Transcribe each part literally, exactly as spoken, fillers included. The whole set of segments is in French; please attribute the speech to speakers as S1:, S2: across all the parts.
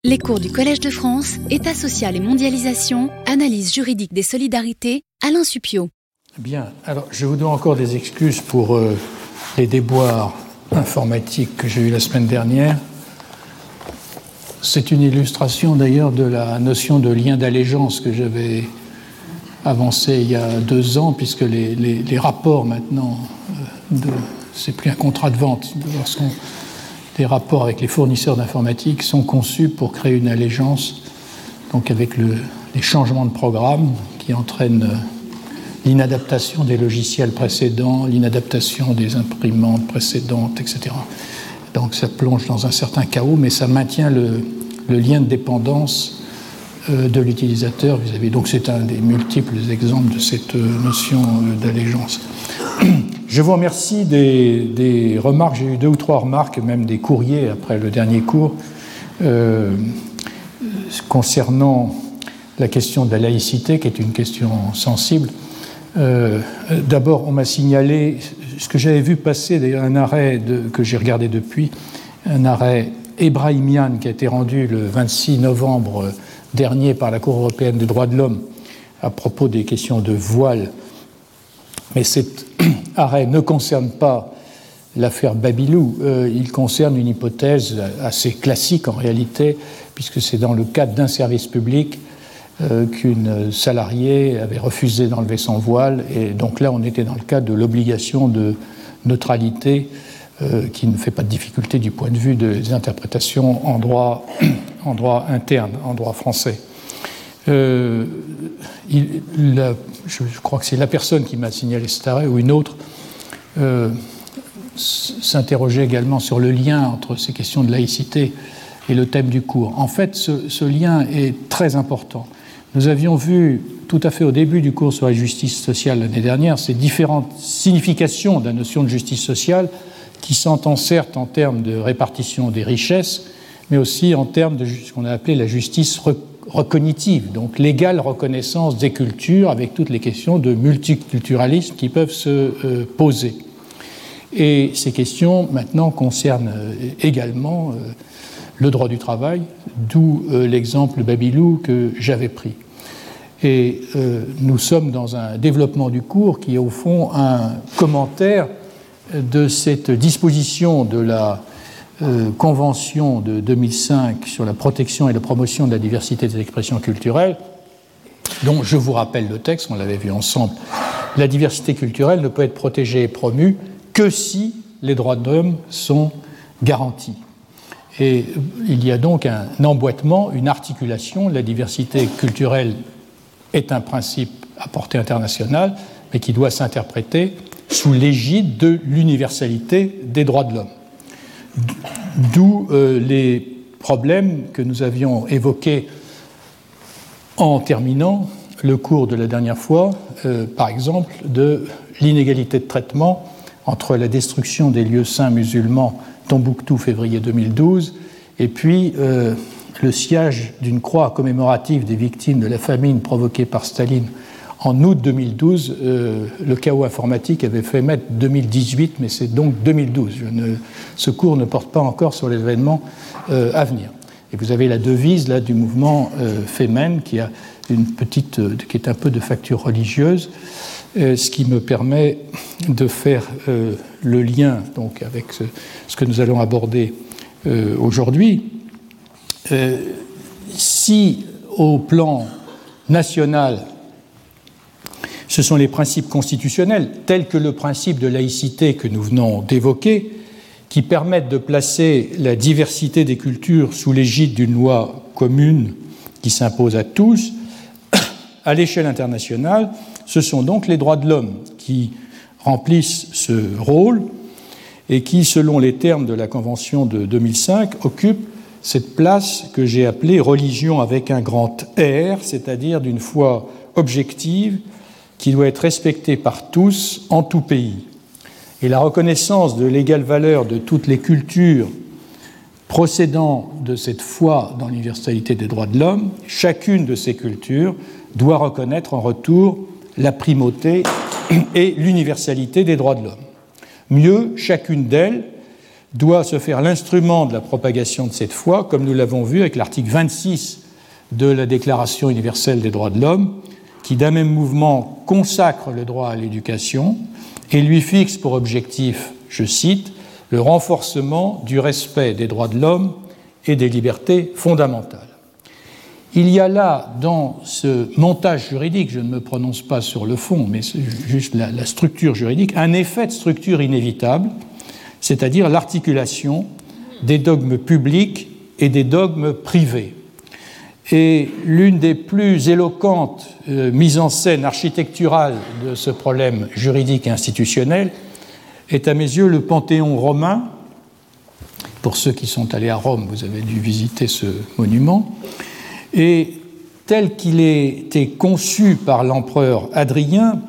S1: Les cours du Collège de France, État social et mondialisation, analyse juridique des solidarités, Alain Supiot.
S2: Bien, alors je vous donne encore des excuses pour euh, les déboires informatiques que j'ai eus la semaine dernière. C'est une illustration d'ailleurs de la notion de lien d'allégeance que j'avais avancée il y a deux ans, puisque les, les, les rapports maintenant, euh, de, c'est plus un contrat de vente, lorsqu'on les rapports avec les fournisseurs d'informatique sont conçus pour créer une allégeance, donc avec le, les changements de programme qui entraînent l'inadaptation des logiciels précédents, l'inadaptation des imprimantes précédentes, et cetera. Donc ça plonge dans un certain chaos, mais ça maintient le, le lien de dépendance euh, de l'utilisateur vis-à-vis. Donc c'est un des multiples exemples de cette euh, notion euh, d'allégeance. Je vous remercie des, des remarques. J'ai eu deux ou trois remarques, même des courriers après le dernier cours, euh, concernant la question de la laïcité, qui est une question sensible. Euh, d'abord, on m'a signalé ce que j'avais vu passer, d'ailleurs un arrêt de, que j'ai regardé depuis, un arrêt Ebrahimian qui a été rendu le vingt-six novembre dernier par la Cour européenne des droits de l'homme à propos des questions de voile. Mais cet arrêt ne concerne pas l'affaire Babylou, euh, il concerne une hypothèse assez classique en réalité, puisque c'est dans le cadre d'un service public euh, qu'une salariée avait refusé d'enlever son voile, et donc là on était dans le cadre de l'obligation de neutralité euh, qui ne fait pas de difficulté du point de vue des interprétations en droit, en droit interne, en droit français. Euh, il, la, je, je crois que c'est la personne qui m'a signalé cet arrêt ou une autre euh, s'interrogeait également sur le lien entre ces questions de laïcité et le thème du cours. En fait, ce, ce lien est très important. Nous avions vu tout à fait au début du cours sur la justice sociale l'année dernière ces différentes significations de la notion de justice sociale qui s'entend certes en termes de répartition des richesses, mais aussi en termes de ce qu'on a appelé la justice reconnue recognitive, donc l'égale reconnaissance des cultures avec toutes les questions de multiculturalisme qui peuvent se euh, poser. Et ces questions maintenant concernent euh, également euh, le droit du travail, d'où euh, l'exemple Babylou que j'avais pris. Et euh, nous sommes dans un développement du cours qui est au fond un commentaire de cette disposition de la Euh, Convention de deux mille cinq sur la protection et la promotion de la diversité des expressions culturelles, dont je vous rappelle le texte, on l'avait vu ensemble. La diversité culturelle ne peut être protégée et promue que si les droits de l'homme sont garantis. Et il y a donc un emboîtement, une articulation. La diversité culturelle est un principe à portée internationale, mais qui doit s'interpréter sous l'égide de l'universalité des droits de l'homme. D'où euh, les problèmes que nous avions évoqués en terminant le cours de la dernière fois, euh, par exemple, de l'inégalité de traitement entre la destruction des lieux saints musulmans Tombouctou, février deux mille douze, et puis euh, le sciage d'une croix commémorative des victimes de la famine provoquée par Staline en août deux mille douze. Euh, le chaos informatique avait fait mettre deux mille dix-huit, mais c'est donc deux mille douze. Je ne, ce cours ne porte pas encore sur les événements euh, à venir. Et vous avez la devise là, du mouvement euh, Femen, qui, a une petite, euh, qui est un peu de facture religieuse, euh, ce qui me permet de faire euh, le lien donc, avec ce, ce que nous allons aborder euh, aujourd'hui. Euh, si au plan national, ce sont les principes constitutionnels, tels que le principe de laïcité que nous venons d'évoquer, qui permettent de placer la diversité des cultures sous l'égide d'une loi commune qui s'impose à tous. À l'échelle internationale, ce sont donc les droits de l'homme qui remplissent ce rôle et qui, selon les termes de la Convention de deux mille cinq, occupent cette place que j'ai appelée religion avec un grand R, c'est-à-dire d'une foi objective, qui doit être respectée par tous en tout pays. Et la reconnaissance de l'égale valeur de toutes les cultures procédant de cette foi dans l'universalité des droits de l'homme, chacune de ces cultures doit reconnaître en retour la primauté et l'universalité des droits de l'homme. Mieux, chacune d'elles doit se faire l'instrument de la propagation de cette foi, comme nous l'avons vu avec l'article vingt-six de la Déclaration universelle des droits de l'homme, qui d'un même mouvement consacre le droit à l'éducation et lui fixe pour objectif, je cite, le renforcement du respect des droits de l'homme et des libertés fondamentales. Il y a là, dans ce montage juridique, je ne me prononce pas sur le fond, mais c'est juste la, la structure juridique, un effet de structure inévitable, c'est-à-dire l'articulation des dogmes publics et des dogmes privés. Et l'une des plus éloquentes euh, mises en scène architecturales de ce problème juridique et institutionnel est à mes yeux le Panthéon romain. Pour ceux qui sont allés à Rome, vous avez dû visiter ce monument. Et tel qu'il a été conçu par l'empereur Hadrien,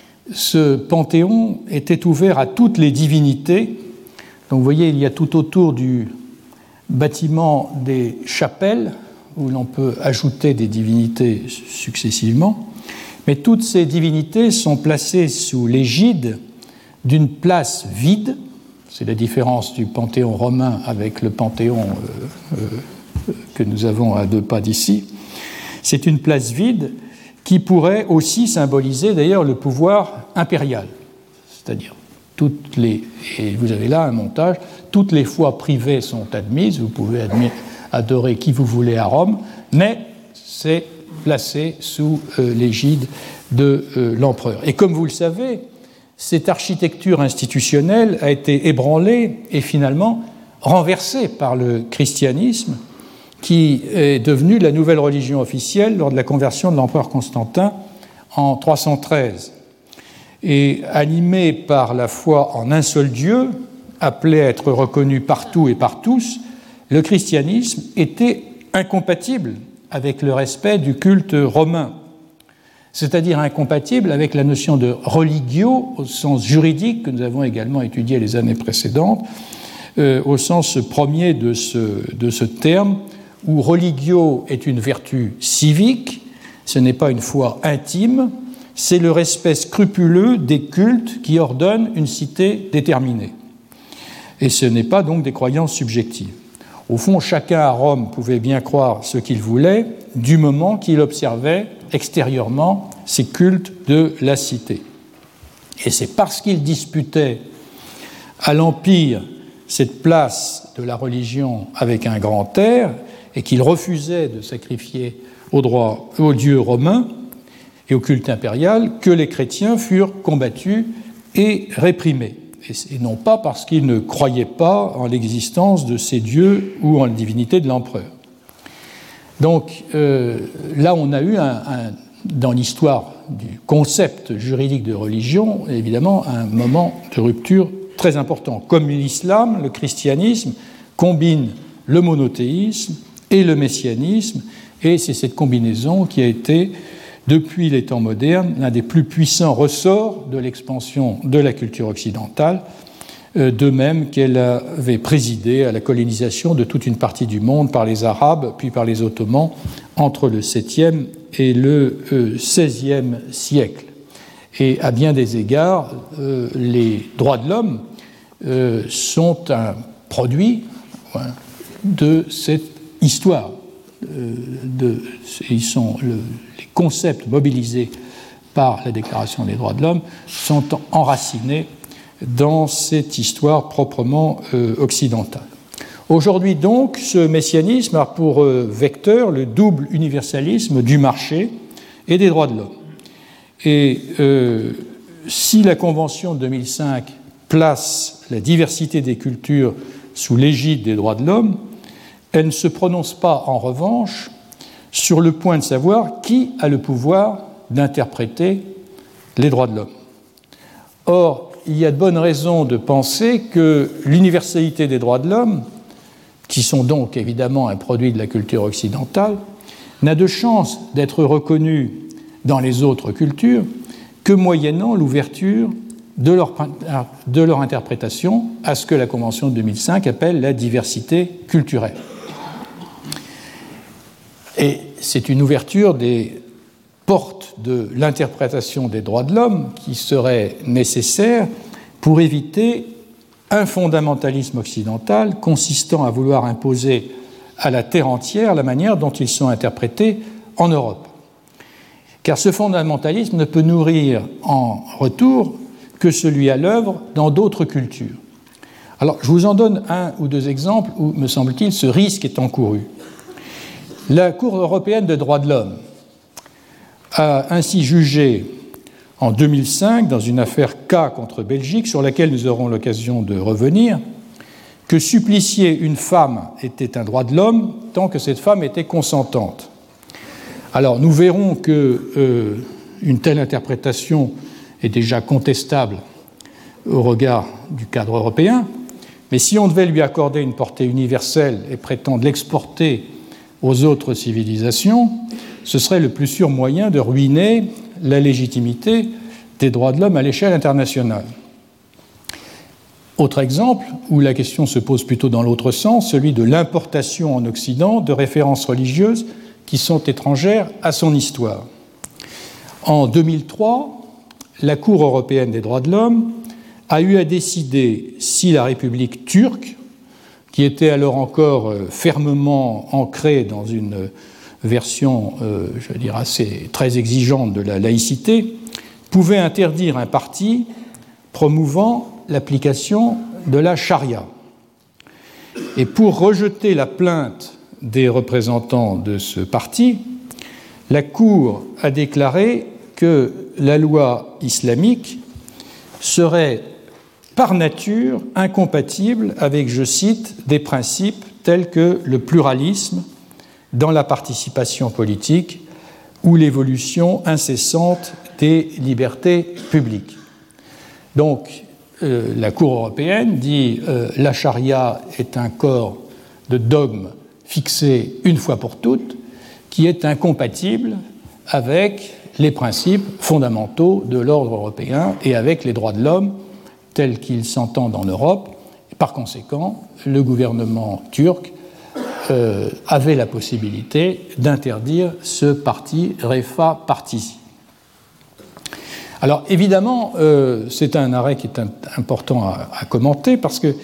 S2: ce Panthéon était ouvert à toutes les divinités. Donc vous voyez, il y a tout autour du bâtiment des chapelles, où l'on peut ajouter des divinités successivement, mais toutes ces divinités sont placées sous l'égide d'une place vide. C'est la différence du Panthéon romain avec le Panthéon euh, euh, que nous avons à deux pas d'ici. C'est une place vide qui pourrait aussi symboliser d'ailleurs le pouvoir impérial, c'est-à-dire toutes les, et vous avez là un montage, toutes les foi privées sont admises, vous pouvez admettre adorer qui vous voulez à Rome, mais c'est placé sous euh, l'égide de euh, l'empereur. Et comme vous le savez, cette architecture institutionnelle a été ébranlée et finalement renversée par le christianisme, qui est devenu la nouvelle religion officielle lors de la conversion de l'empereur Constantin en trois cent treize. Et animé par la foi en un seul Dieu, appelé à être reconnu partout et par tous, le christianisme était incompatible avec le respect du culte romain, c'est-à-dire incompatible avec la notion de religio au sens juridique que nous avons également étudié les années précédentes, euh, au sens premier de ce, de ce terme, où religio est une vertu civique, ce n'est pas une foi intime, c'est le respect scrupuleux des cultes qui ordonnent une cité déterminée. Et ce n'est pas donc des croyances subjectives. Au fond, chacun à Rome pouvait bien croire ce qu'il voulait, du moment qu'il observait extérieurement ces cultes de la cité. Et c'est parce qu'il disputait à l'Empire cette place de la religion avec un grand R, et qu'il refusait de sacrifier au droit, au dieu romain et au culte impérial, que les chrétiens furent combattus et réprimés. Et non pas parce qu'ils ne croyaient pas en l'existence de ces dieux ou en la divinité de l'empereur. Donc euh, là, on a eu, un, un, dans l'histoire du concept juridique de religion, évidemment, un moment de rupture très important. Comme l'islam, le christianisme combine le monothéisme et le messianisme, et c'est cette combinaison qui a été, depuis les temps modernes, l'un des plus puissants ressorts de l'expansion de la culture occidentale, de même qu'elle avait présidé à la colonisation de toute une partie du monde par les Arabes, puis par les Ottomans, entre le septième et le seizième siècle. Et à bien des égards, les droits de l'homme sont un produit de cette histoire. De, ils sont le, les concepts mobilisés par la Déclaration des droits de l'homme sont enracinés dans cette histoire proprement euh, occidentale. Aujourd'hui donc, ce messianisme a pour euh, vecteur le double universalisme du marché et des droits de l'homme. Et euh, si la Convention de deux mille cinq place la diversité des cultures sous l'égide des droits de l'homme, elle ne se prononce pas, en revanche, sur le point de savoir qui a le pouvoir d'interpréter les droits de l'homme. Or, il y a de bonnes raisons de penser que l'universalité des droits de l'homme, qui sont donc évidemment un produit de la culture occidentale, n'a de chance d'être reconnue dans les autres cultures que moyennant l'ouverture de leur, de leur interprétation à ce que la Convention de deux mille cinq appelle la diversité culturelle. Et c'est une ouverture des portes de l'interprétation des droits de l'homme qui serait nécessaire pour éviter un fondamentalisme occidental consistant à vouloir imposer à la terre entière la manière dont ils sont interprétés en Europe. Car ce fondamentalisme ne peut nourrir en retour que celui à l'œuvre dans d'autres cultures. Alors, je vous en donne un ou deux exemples où, me semble-t-il, ce risque est encouru. La Cour européenne des droits de l'homme a ainsi jugé en deux mille cinq, dans une affaire K contre Belgique, sur laquelle nous aurons l'occasion de revenir, que supplicier une femme était un droit de l'homme tant que cette femme était consentante. Alors, nous verrons qu'une euh, telle interprétation est déjà contestable au regard du cadre européen, mais si on devait lui accorder une portée universelle et prétendre l'exporter aux autres civilisations, ce serait le plus sûr moyen de ruiner la légitimité des droits de l'homme à l'échelle internationale. Autre exemple, où la question se pose plutôt dans l'autre sens, celui de l'importation en Occident de références religieuses qui sont étrangères à son histoire. En deux mille trois, la Cour européenne des droits de l'homme a eu à décider si la République turque, qui était alors encore fermement ancrée dans une version, euh, je veux dire, assez très exigeante de la laïcité, pouvait interdire un parti promouvant l'application de la charia. Et pour rejeter la plainte des représentants de ce parti, la Cour a déclaré que la loi islamique serait par nature incompatible avec, je cite, des principes tels que le pluralisme dans la participation politique ou l'évolution incessante des libertés publiques. Donc, euh, la Cour européenne dit euh, la charia est un corps de dogmes fixé une fois pour toutes qui est incompatible avec les principes fondamentaux de l'ordre européen et avec les droits de l'homme tels qu'ils s'entendent en Europe. Par conséquent, le gouvernement turc euh, avait la possibilité d'interdire ce parti Refah Partisi. Alors évidemment, euh, c'est un arrêt qui est un, important à, à commenter parce que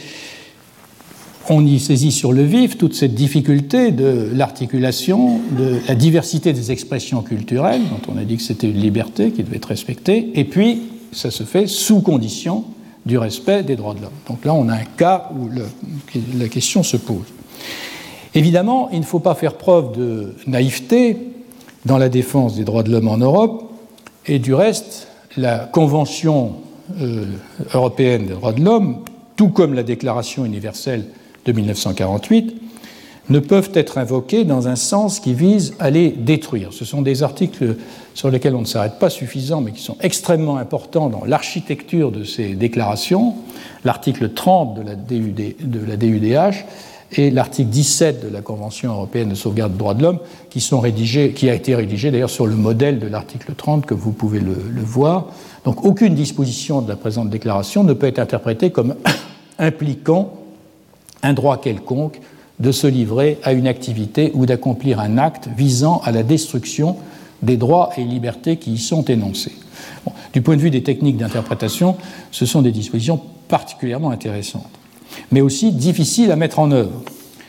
S2: on y saisit sur le vif toute cette difficulté de l'articulation, de la diversité des expressions culturelles, dont on a dit que c'était une liberté qui devait être respectée, et puis ça se fait sous condition du respect des droits de l'homme. Donc là, on a un cas où le, la question se pose. Évidemment, il ne faut pas faire preuve de naïveté dans la défense des droits de l'homme en Europe, et du reste, la Convention euh, européenne des droits de l'homme, tout comme la Déclaration universelle de mille neuf cent quarante-huit, ne peuvent être invoqués dans un sens qui vise à les détruire. Ce sont des articles sur lesquels on ne s'arrête pas suffisant, mais qui sont extrêmement importants dans l'architecture de ces déclarations. L'article trente de la D U D, de la D U D H et l'article dix-sept de la Convention européenne de sauvegarde des droits de l'homme, qui sont rédigés, qui a été rédigé d'ailleurs sur le modèle de l'article trente, que vous pouvez le, le voir. Donc aucune disposition de la présente déclaration ne peut être interprétée comme impliquant un droit quelconque de se livrer à une activité ou d'accomplir un acte visant à la destruction des droits et libertés qui y sont énoncés. Bon, du point de vue des techniques d'interprétation, ce sont des dispositions particulièrement intéressantes, mais aussi difficiles à mettre en œuvre.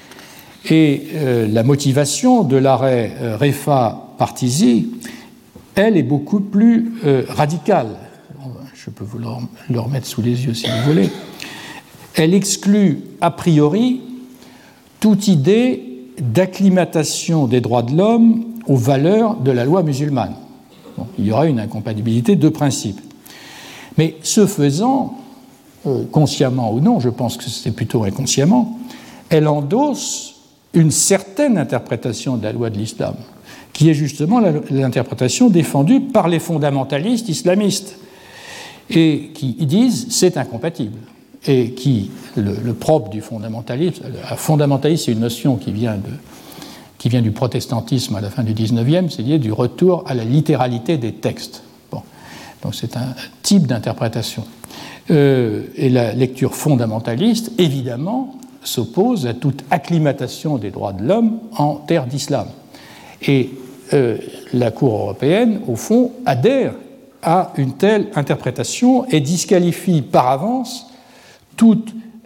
S2: Et euh, la motivation de l'arrêt euh, Refah Partisi, elle, est beaucoup plus euh, radicale. Je peux vous le, le remettre sous les yeux si vous voulez. Elle exclut a priori toute idée d'acclimatation des droits de l'homme aux valeurs de la loi musulmane. Bon, il y aura une incompatibilité de principe. Mais ce faisant, euh, consciemment ou non, je pense que c'est plutôt inconsciemment, elle endosse une certaine interprétation de la loi de l'islam, qui est justement la, l'interprétation défendue par les fondamentalistes islamistes, et qui disent c'est incompatible. Et qui, le, le propre du fondamentalisme, le fondamentalisme, c'est une notion qui vient, de, qui vient du protestantisme à la fin du dix-neuvième, c'est lié du retour à la littéralité des textes. Bon. Donc c'est un type d'interprétation. Euh, et la lecture fondamentaliste, évidemment, s'oppose à toute acclimatation des droits de l'homme en terre d'islam. Et euh, la Cour européenne, au fond, adhère à une telle interprétation et disqualifie par avance toute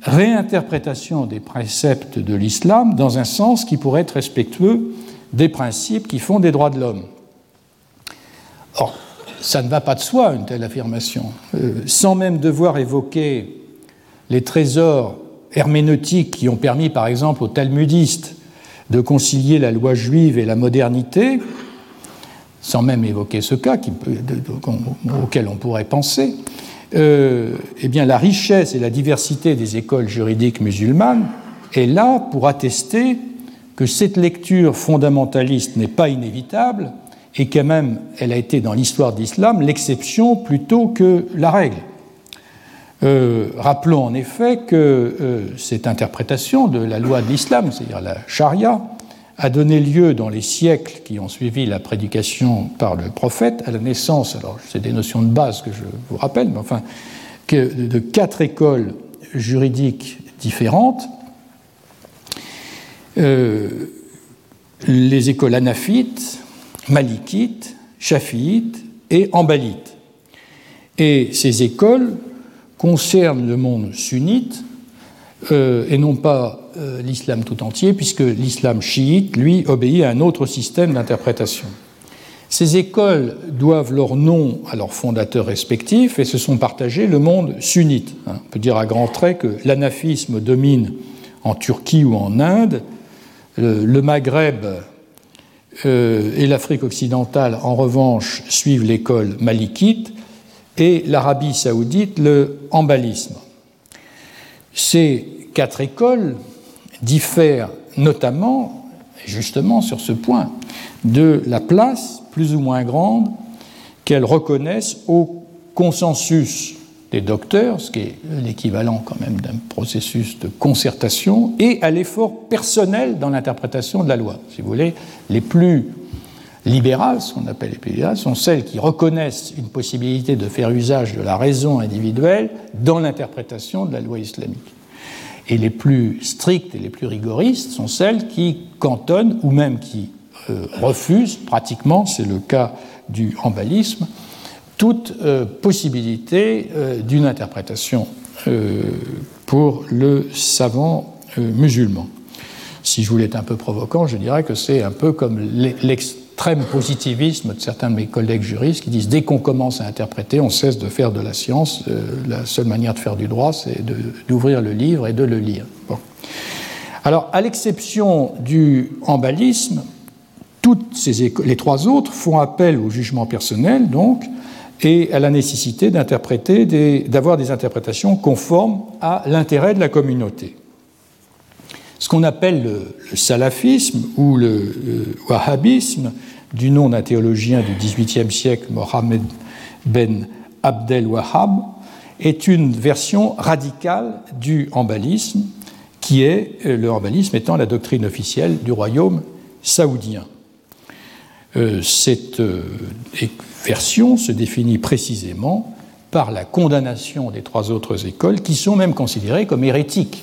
S2: réinterprétation des préceptes de l'islam dans un sens qui pourrait être respectueux des principes qui font des droits de l'homme. Or, ça ne va pas de soi, une telle affirmation. Euh, sans même devoir évoquer les trésors herméneutiques qui ont permis, par exemple, aux talmudistes de concilier la loi juive et la modernité, sans même évoquer ce cas qui peut, de, de, auquel on pourrait penser, euh, eh bien, la richesse et la diversité des écoles juridiques musulmanes est là pour attester que cette lecture fondamentaliste n'est pas inévitable et qu'elle même, elle a été dans l'histoire de l'islam l'exception plutôt que la règle. Euh, rappelons en effet que euh, cette interprétation de la loi de l'islam, c'est-à-dire la charia, a donné lieu dans les siècles qui ont suivi la prédication par le prophète à la naissance, alors c'est des notions de base que je vous rappelle, mais enfin, que de quatre écoles juridiques différentes, euh, les écoles hanafites, malikites, chafiites et hanbalites. Et ces écoles concernent le monde sunnite euh, et non pas euh, l'islam tout entier, puisque l'islam chiite, lui, obéit à un autre système d'interprétation. Ces écoles doivent leur nom à leurs fondateurs respectifs et se sont partagés le monde sunnite. On peut dire à grands traits que l'hanafisme domine en Turquie ou en Inde, le, le Maghreb euh, et l'Afrique occidentale, en revanche, suivent l'école malikite, et l'Arabie saoudite, le hanbalisme. Ces quatre écoles diffèrent notamment, justement sur ce point, de la place plus ou moins grande qu'elles reconnaissent au consensus des docteurs, ce qui est l'équivalent quand même d'un processus de concertation, et à l'effort personnel dans l'interprétation de la loi. Si vous voulez, les plus libérales, ce qu'on appelle les plus libérales, sont celles qui reconnaissent une possibilité de faire usage de la raison individuelle dans l'interprétation de la loi islamique. Et les plus strictes et les plus rigoristes sont celles qui cantonnent ou même qui euh, refusent, pratiquement, c'est le cas du hanbalisme, toute euh, possibilité euh, d'une interprétation euh, pour le savant euh, musulman. Si je voulais être un peu provocant, je dirais que c'est un peu comme l'ex extrême positivisme de certains de mes collègues juristes qui disent dès qu'on commence à interpréter, on cesse de faire de la science. Euh, la seule manière de faire du droit, c'est de, d'ouvrir le livre et de le lire. Bon. Alors, à l'exception du hanbalisme, toutes ces écoles, les trois autres font appel au jugement personnel, donc, et à la nécessité d'interpréter des, d'avoir des interprétations conformes à l'intérêt de la communauté. Ce qu'on appelle le, le salafisme ou le euh, wahhabisme, du nom d'un théologien du dix-huitième siècle, Mohammed ben Abdel Wahhab, est une version radicale du hanbalisme, qui est, le hanbalisme étant la doctrine officielle du royaume saoudien. Euh, cette euh, version se définit précisément par la condamnation des trois autres écoles, qui sont même considérées comme hérétiques,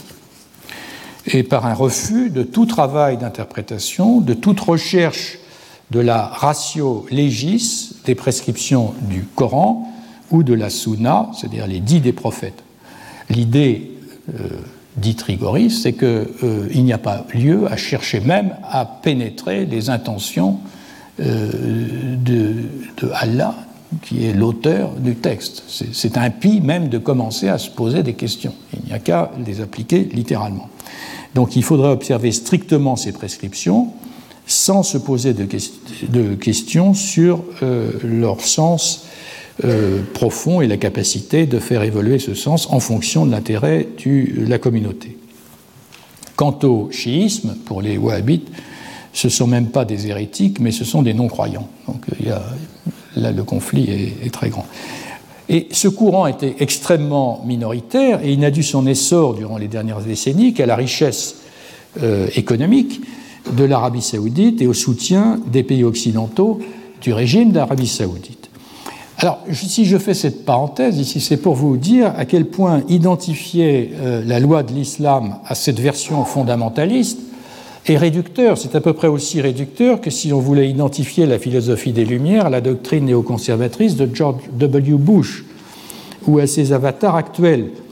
S2: et par un refus de tout travail d'interprétation, de toute recherche de la ratio legis des prescriptions du Coran ou de la Sunna, c'est-à-dire les dits des prophètes. L'idée euh, dite rigoriste, c'est qu'il euh, n'y a pas lieu à chercher même à pénétrer les intentions euh, de, de Allah, qui est l'auteur du texte. C'est, c'est impie même de commencer à se poser des questions. Il n'y a qu'à les appliquer littéralement. Donc il faudrait observer strictement ces prescriptions sans se poser de, que- de questions sur euh, leur sens euh, profond et la capacité de faire évoluer ce sens en fonction de l'intérêt de la communauté. Quant au chiisme, pour les wahhabites, ce ne sont même pas des hérétiques, mais ce sont des non-croyants. Donc il y a, là, le conflit est, est très grand. Et ce courant était extrêmement minoritaire et il n'a dû son essor durant les dernières décennies qu'à la richesse euh, économique de l'Arabie saoudite et au soutien des pays occidentaux du régime d'Arabie saoudite. Alors, si je fais cette parenthèse ici, c'est pour vous dire à quel point identifier euh, la loi de l'islam à cette version fondamentaliste est réducteur. C'est à peu près aussi réducteur que si on voulait identifier la philosophie des Lumières à la doctrine néoconservatrice de George W. Bush ou à ses avatars actuels.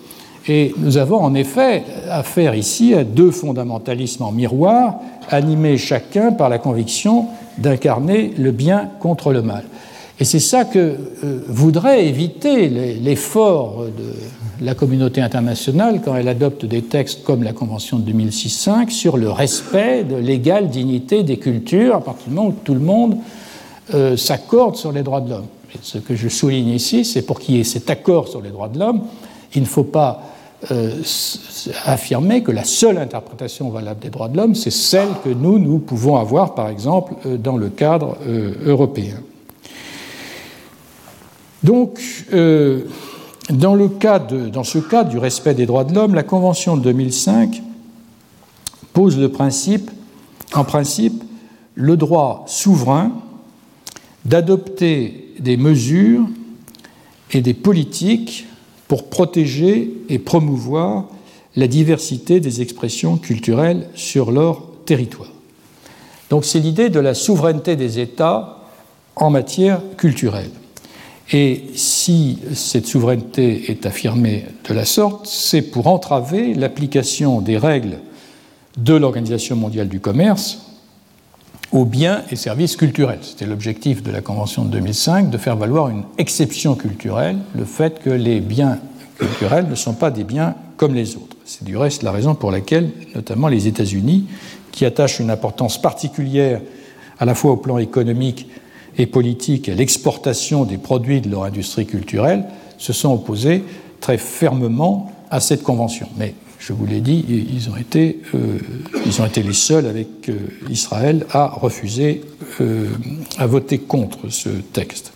S2: Et nous avons en effet affaire ici à deux fondamentalismes en miroir, animés chacun par la conviction d'incarner le bien contre le mal. Et c'est ça que euh, voudrait éviter l'effort de la communauté internationale quand elle adopte des textes comme la Convention de deux mille six cinq sur le respect de l'égale dignité des cultures à partir du moment où tout le monde euh, s'accorde sur les droits de l'homme. Et ce que je souligne ici, c'est pour qu'il y ait cet accord sur les droits de l'homme, il ne faut pas euh, affirmer que la seule interprétation valable des droits de l'homme, c'est celle que nous, nous pouvons avoir, par exemple, euh, dans le cadre euh, européen. Donc, euh, dans, le cas de, dans ce cadre du respect des droits de l'homme, la Convention de deux mille cinq pose le principe, en principe le droit souverain d'adopter des mesures et des politiques pour protéger et promouvoir la diversité des expressions culturelles sur leur territoire. Donc, c'est l'idée de la souveraineté des États en matière culturelle. Et si cette souveraineté est affirmée de la sorte, c'est pour entraver l'application des règles de l'Organisation mondiale du commerce aux biens et services culturels. C'était l'objectif de la Convention de deux mille cinq, de faire valoir une exception culturelle, le fait que les biens culturels ne sont pas des biens comme les autres. C'est du reste la raison pour laquelle, notamment les États-Unis, qui attachent une importance particulière à la fois au plan économique et politique à l'exportation des produits de leur industrie culturelle, se sont opposés très fermement à cette convention. Mais, je vous l'ai dit, ils ont été, euh, ils ont été les seuls avec euh, Israël à refuser, euh, à voter contre ce texte.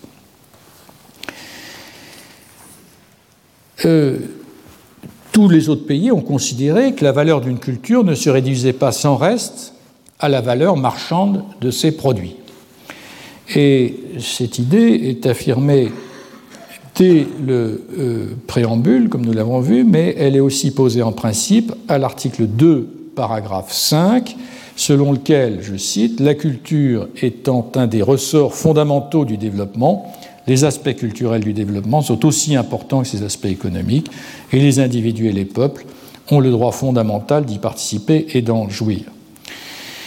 S2: Euh, tous les autres pays ont considéré que la valeur d'une culture ne se réduisait pas sans reste à la valeur marchande de ses produits. Et cette idée est affirmée dès le euh, préambule, comme nous l'avons vu, mais elle est aussi posée en principe à l'article deux, paragraphe cinq, selon lequel, je cite, « La culture étant un des ressorts fondamentaux du développement, les aspects culturels du développement sont aussi importants que ces aspects économiques, et les individus et les peuples ont le droit fondamental d'y participer et d'en jouir. Euh, »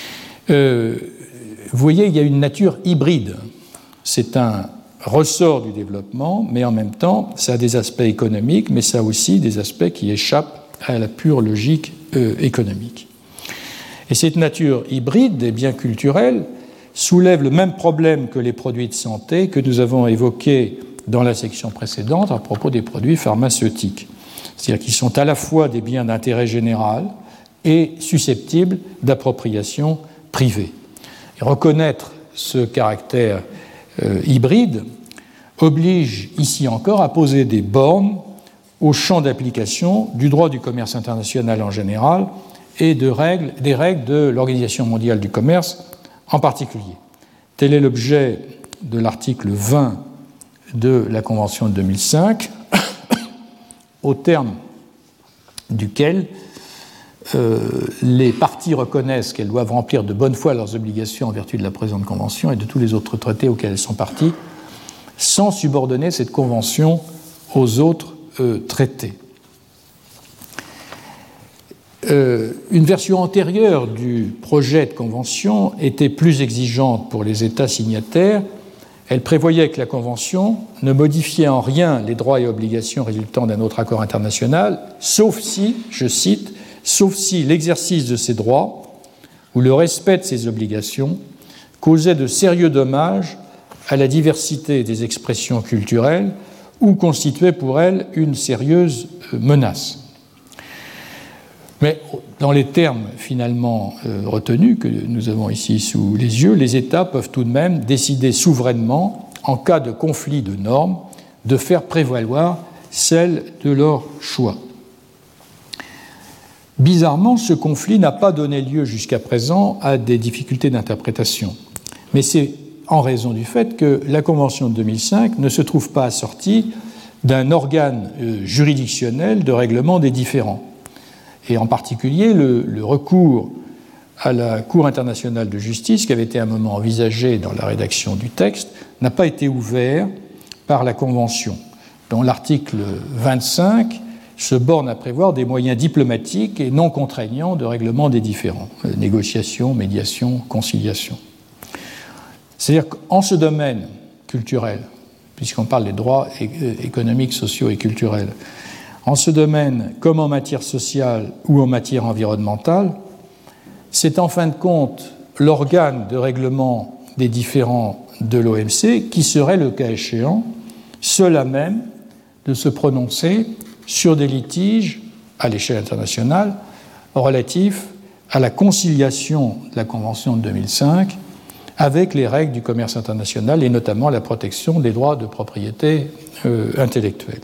S2: Vous voyez, il y a une nature hybride. C'est un ressort du développement, mais en même temps, ça a des aspects économiques, mais ça a aussi des aspects qui échappent à la pure logique euh, économique. Et cette nature hybride des biens culturels soulève le même problème que les produits de santé que nous avons évoqués dans la section précédente à propos des produits pharmaceutiques. C'est-à-dire qu'ils sont à la fois des biens d'intérêt général et susceptibles d'appropriation privée. Et reconnaître ce caractère euh, hybride oblige ici encore à poser des bornes au champ d'application du droit du commerce international en général et de règles, des règles de l'Organisation mondiale du commerce en particulier. Tel est l'objet de l'article vingt de la Convention de deux mille cinq, au terme duquel Euh, les parties reconnaissent qu'elles doivent remplir de bonne foi leurs obligations en vertu de la présente convention et de tous les autres traités auxquels elles sont parties, sans subordonner cette convention aux autres euh, traités. Euh, une version antérieure du projet de convention était plus exigeante pour les États signataires. Elle prévoyait que la convention ne modifiait en rien les droits et obligations résultant d'un autre accord international, sauf si, je cite, sauf si l'exercice de ces droits ou le respect de ces obligations causait de sérieux dommages à la diversité des expressions culturelles ou constituait pour elles une sérieuse menace. Mais dans les termes finalement retenus que nous avons ici sous les yeux, les États peuvent tout de même décider souverainement, en cas de conflit de normes, de faire prévaloir celle de leur choix. Bizarrement, ce conflit n'a pas donné lieu jusqu'à présent à des difficultés d'interprétation. Mais c'est en raison du fait que la Convention de deux mille cinq ne se trouve pas assortie d'un organe juridictionnel de règlement des différends. Et en particulier, le, le recours à la Cour internationale de justice, qui avait été à un moment envisagé dans la rédaction du texte, n'a pas été ouvert par la Convention, dont l'article vingt-cinq se borne à prévoir des moyens diplomatiques et non contraignants de règlement des différends, négociations, médiation, conciliation. C'est-à-dire qu'en ce domaine culturel, puisqu'on parle des droits économiques, sociaux et culturels, en ce domaine, comme en matière sociale ou en matière environnementale, c'est en fin de compte l'organe de règlement des différends de l'O M C qui serait, le cas échéant, seul à même de se prononcer sur des litiges à l'échelle internationale relatifs à la conciliation de la Convention de deux mille cinq avec les règles du commerce international et notamment la protection des droits de propriété euh, intellectuelle.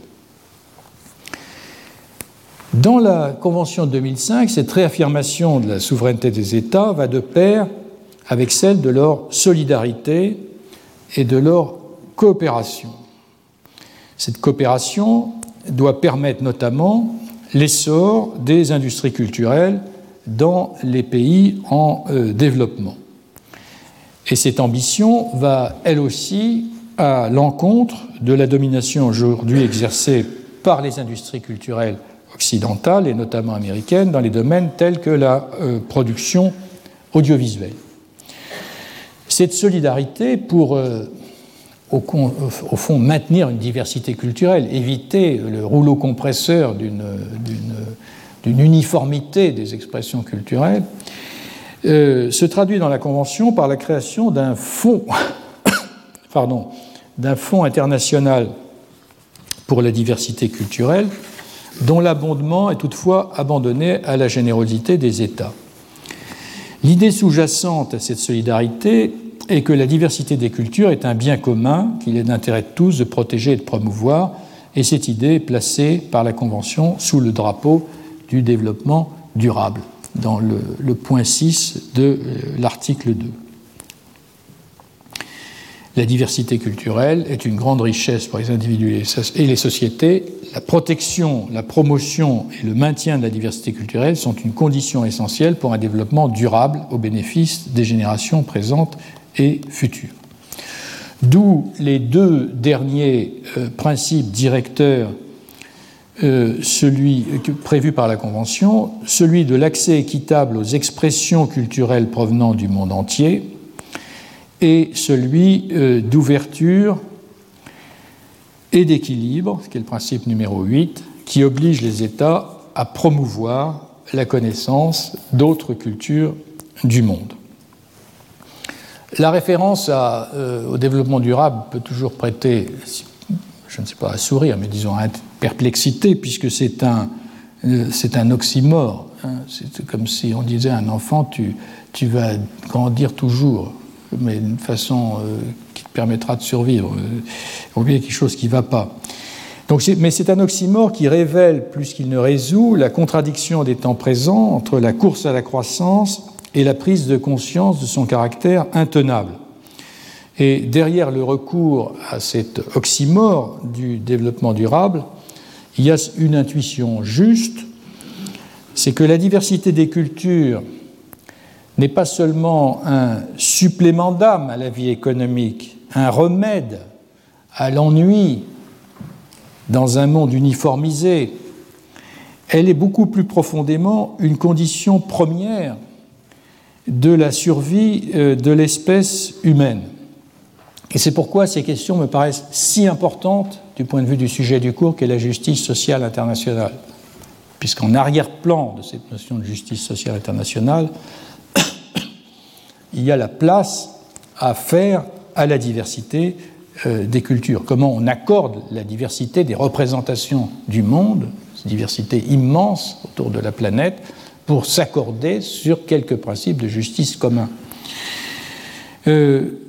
S2: Dans la Convention de deux mille cinq, cette réaffirmation de la souveraineté des États va de pair avec celle de leur solidarité et de leur coopération. Cette coopération doit permettre notamment l'essor des industries culturelles dans les pays en euh, développement. Et cette ambition va, elle aussi, à l'encontre de la domination aujourd'hui exercée par les industries culturelles occidentales et notamment américaines dans les domaines tels que la euh, production audiovisuelle. Cette solidarité pour, euh, au, au fond, maintenir une diversité culturelle, éviter le rouleau compresseur d'une, d'une, d'une uniformité des expressions culturelles, euh, se traduit dans la Convention par la création d'un fonds, pardon, d'un fonds international pour la diversité culturelle, dont l'abondement est toutefois abandonné à la générosité des États. L'idée sous-jacente à cette solidarité est que la diversité des cultures est un bien commun qu'il est d'intérêt de tous de protéger et de promouvoir, et cette idée est placée par la Convention sous le drapeau du développement durable, dans le, le point six de l'article deux. La diversité culturelle est une grande richesse pour les individus et les sociétés. La protection, la promotion et le maintien de la diversité culturelle sont une condition essentielle pour un développement durable au bénéfice des générations présentes et futures. D'où les deux derniers euh, principes directeurs, euh, celui prévu par la Convention, celui de l'accès équitable aux expressions culturelles provenant du monde entier, et celui euh, d'ouverture et d'équilibre, qui est le principe numéro huit, qui oblige les États à promouvoir la connaissance d'autres cultures du monde. La référence à, euh, au développement durable peut toujours prêter, je ne sais pas à sourire, mais disons à perplexité, puisque c'est un, euh, c'est un oxymore. Hein. C'est comme si on disait à un enfant, tu, tu vas grandir toujours, mais d'une façon euh, qui te permettra de survivre. Il y a quelque chose qui ne va pas. Donc, c'est, mais c'est un oxymore qui révèle, plus qu'il ne résout, la contradiction des temps présents entre la course à la croissance et la prise de conscience de son caractère intenable. Et derrière le recours à cet oxymore du développement durable, il y a une intuition juste, c'est que la diversité des cultures n'est pas seulement un supplément d'âme à la vie économique, un remède à l'ennui dans un monde uniformisé, elle est beaucoup plus profondément une condition première de la survie de l'espèce humaine. Et c'est pourquoi ces questions me paraissent si importantes du point de vue du sujet du cours qu'est la justice sociale internationale. Puisqu'en arrière-plan de cette notion de justice sociale internationale, il y a la place à faire à la diversité euh, des cultures. Comment on accorde la diversité des représentations du monde, cette diversité immense autour de la planète, pour s'accorder sur quelques principes de justice communs. Euh,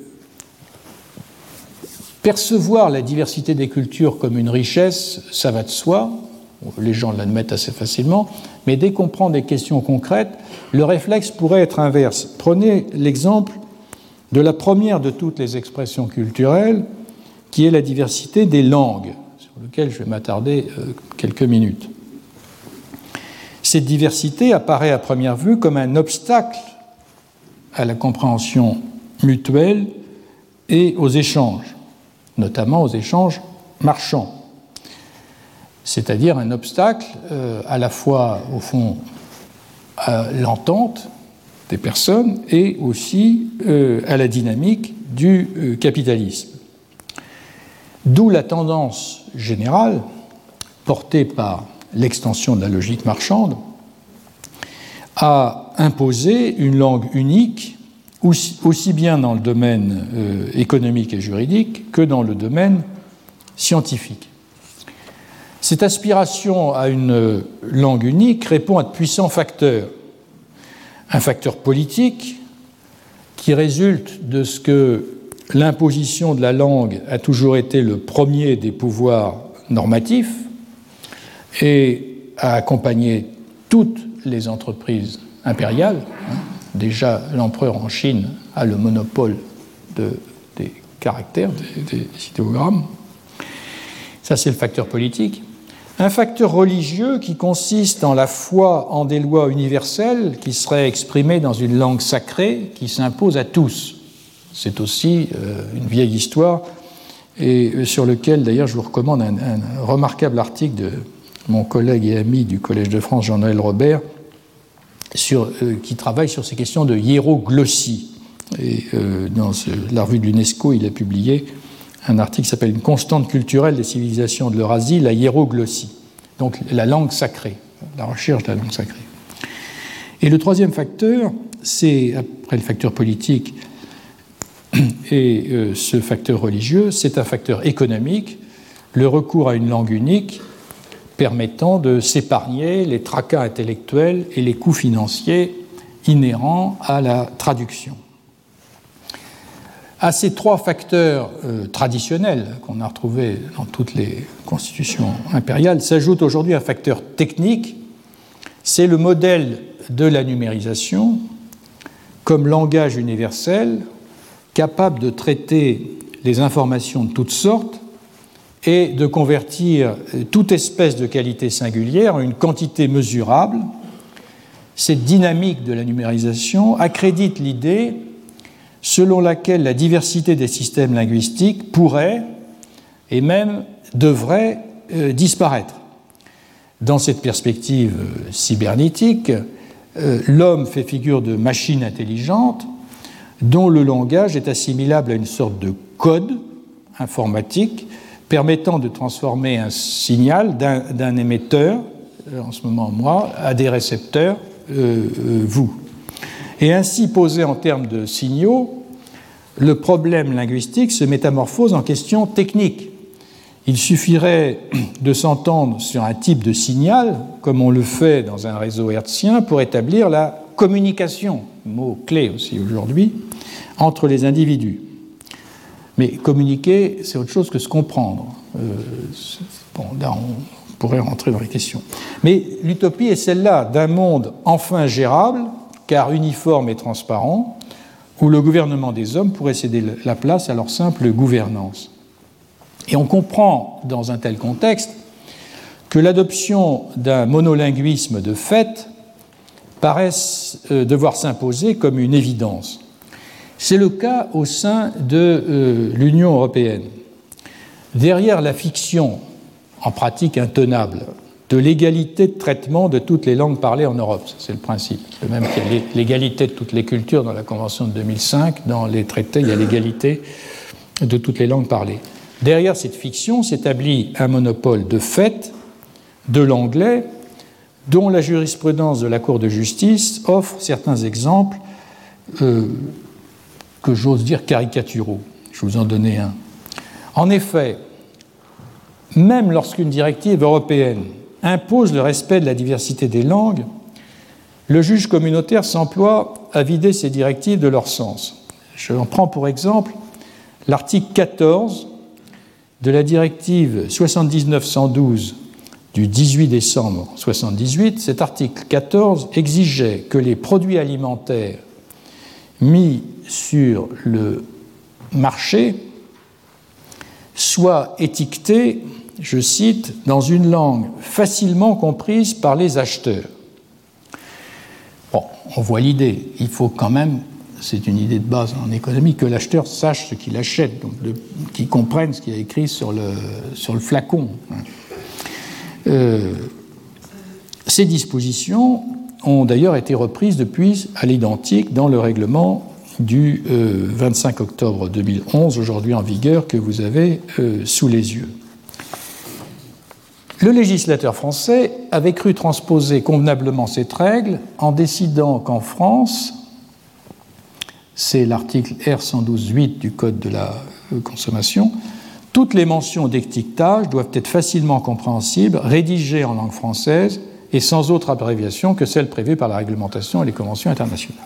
S2: percevoir la diversité des cultures comme une richesse, ça va de soi, les gens l'admettent assez facilement, mais dès qu'on prend des questions concrètes, le réflexe pourrait être inverse. Prenez l'exemple de la première de toutes les expressions culturelles, qui est la diversité des langues, sur laquelle je vais m'attarder quelques minutes. Cette diversité apparaît à première vue comme un obstacle à la compréhension mutuelle et aux échanges, notamment aux échanges marchands. c'est-à-dire un obstacle euh, à la fois, au fond, à l'entente des personnes et aussi euh, à la dynamique du euh, capitalisme. D'où la tendance générale, portée par l'extension de la logique marchande, à imposer une langue unique, aussi, aussi bien dans le domaine euh, économique et juridique que dans le domaine scientifique. Cette aspiration à une langue unique répond à de puissants facteurs. Un facteur politique qui résulte de ce que l'imposition de la langue a toujours été le premier des pouvoirs normatifs et a accompagné toutes les entreprises impériales. Déjà, l'empereur en Chine a le monopole de, des caractères, des, des idéogrammes. Ça, c'est le facteur politique. Un facteur religieux qui consiste en la foi en des lois universelles qui seraient exprimées dans une langue sacrée qui s'impose à tous. C'est aussi euh, une vieille histoire et sur lequel, d'ailleurs, je vous recommande un, un remarquable article de mon collègue et ami du Collège de France, Jean-Noël Robert, sur, euh, qui travaille sur ces questions de hiéroglossie. Et euh, dans ce, la revue de l'UNESCO, il a publié un article qui s'appelle « Une constante culturelle des civilisations de l'Eurasie, la hiéroglossie », donc la langue sacrée, la recherche de la langue sacrée. Et le troisième facteur, c'est, après le facteur politique et euh, ce facteur religieux, c'est un facteur économique, le recours à une langue unique permettant de s'épargner les tracas intellectuels et les coûts financiers inhérents à la traduction. À ces trois facteurs euh, traditionnels qu'on a retrouvés dans toutes les constitutions impériales s'ajoute aujourd'hui un facteur technique, c'est le modèle de la numérisation comme langage universel capable de traiter les informations de toutes sortes et de convertir toute espèce de qualité singulière en une quantité mesurable. Cette dynamique de la numérisation accrédite l'idée selon laquelle la diversité des systèmes linguistiques pourrait et même devrait euh, disparaître. Dans cette perspective euh, cybernétique, euh, l'homme fait figure de machine intelligente dont le langage est assimilable à une sorte de code informatique permettant de transformer un signal d'un, d'un émetteur, euh, en ce moment moi, à des récepteurs, euh, euh, vous. Et ainsi posé en termes de signaux, le problème linguistique se métamorphose en question technique. Il suffirait de s'entendre sur un type de signal, comme on le fait dans un réseau hertzien, pour établir la communication, mot clé aussi aujourd'hui, entre les individus. Mais communiquer, c'est autre chose que se comprendre. Euh, bon, là, on pourrait rentrer dans les questions. Mais l'utopie est celle-là, d'un monde enfin gérable, car uniforme et transparent, où le gouvernement des hommes pourrait céder la place à leur simple gouvernance. Et on comprend, dans un tel contexte, que l'adoption d'un monolinguisme de fait paraisse euh, devoir s'imposer comme une évidence. C'est le cas au sein de euh, l'Union européenne. Derrière la fiction, en pratique intenable, de l'égalité de traitement de toutes les langues parlées en Europe. C'est le principe. De même qu'il y a l'égalité de toutes les cultures dans la Convention de deux mille cinq, dans les traités, il y a l'égalité de toutes les langues parlées. Derrière cette fiction s'établit un monopole de fait de l'anglais, dont la jurisprudence de la Cour de justice offre certains exemples euh, que j'ose dire caricaturaux. Je vais vous en donner un. En effet, même lorsqu'une directive européenne impose le respect de la diversité des langues, le juge communautaire s'emploie à vider ces directives de leur sens. Je en prends pour exemple l'article quatorze de la directive soixante-dix-neuf cent douze du dix-huit décembre mille neuf cent soixante-dix-huit. Cet article quatorze exigeait que les produits alimentaires mis sur le marché soient étiquetés, je cite, dans une langue facilement comprise par les acheteurs. Bon, on voit l'idée. Il faut quand même, c'est une idée de base en économie, que l'acheteur sache ce qu'il achète, donc le, qu'il comprenne ce qu'il y a écrit sur le, sur le flacon. Euh, ces dispositions ont d'ailleurs été reprises depuis à l'identique dans le règlement du euh, vingt-cinq octobre deux mille onze, aujourd'hui en vigueur, que vous avez euh, sous les yeux. Le législateur français avait cru transposer convenablement cette règle en décidant qu'en France, c'est l'article R cent douze point huit du Code de la consommation, toutes les mentions d'étiquetage doivent être facilement compréhensibles, rédigées en langue française et sans autre abréviation que celle prévue par la réglementation et les conventions internationales.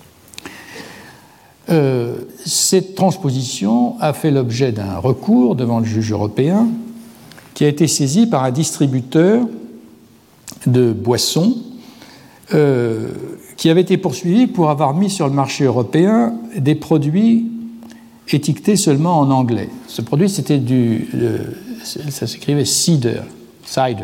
S2: Euh, cette transposition a fait l'objet d'un recours devant le juge européen qui a été saisi par un distributeur de boissons euh, qui avait été poursuivi pour avoir mis sur le marché européen des produits étiquetés seulement en anglais. Ce produit, c'était du... Euh, ça s'écrivait cider, cider,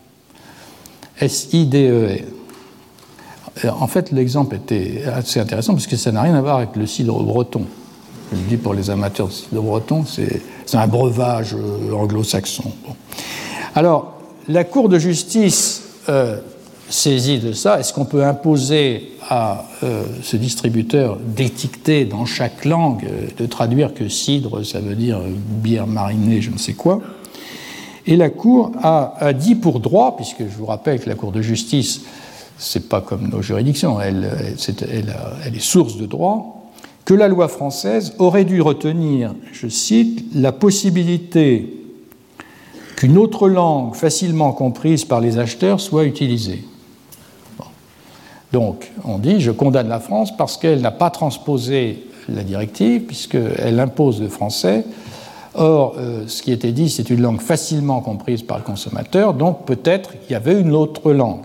S2: S I D E R. En fait, l'exemple était assez intéressant parce que ça n'a rien à voir avec le cidre breton. Je le dis pour les amateurs de cidre breton, c'est, c'est un breuvage euh, anglo-saxon. Bon. Alors, la Cour de justice euh, saisie de ça, est-ce qu'on peut imposer à euh, ce distributeur d'étiqueter dans chaque langue, euh, de traduire que cidre, ça veut dire euh, bière marinée, je ne sais quoi. Et la Cour a, a dit pour droit, puisque je vous rappelle que la Cour de justice, c'est pas comme nos juridictions, elle, elle, c'est, elle, elle est source de droit, que la loi française aurait dû retenir, je cite, la possibilité qu'une autre langue facilement comprise par les acheteurs soit utilisée. Bon. Donc, on dit, je condamne la France parce qu'elle n'a pas transposé la directive, puisqu'elle impose le français. Or, euh, ce qui était dit, c'est une langue facilement comprise par le consommateur, donc peut-être il y avait une autre langue.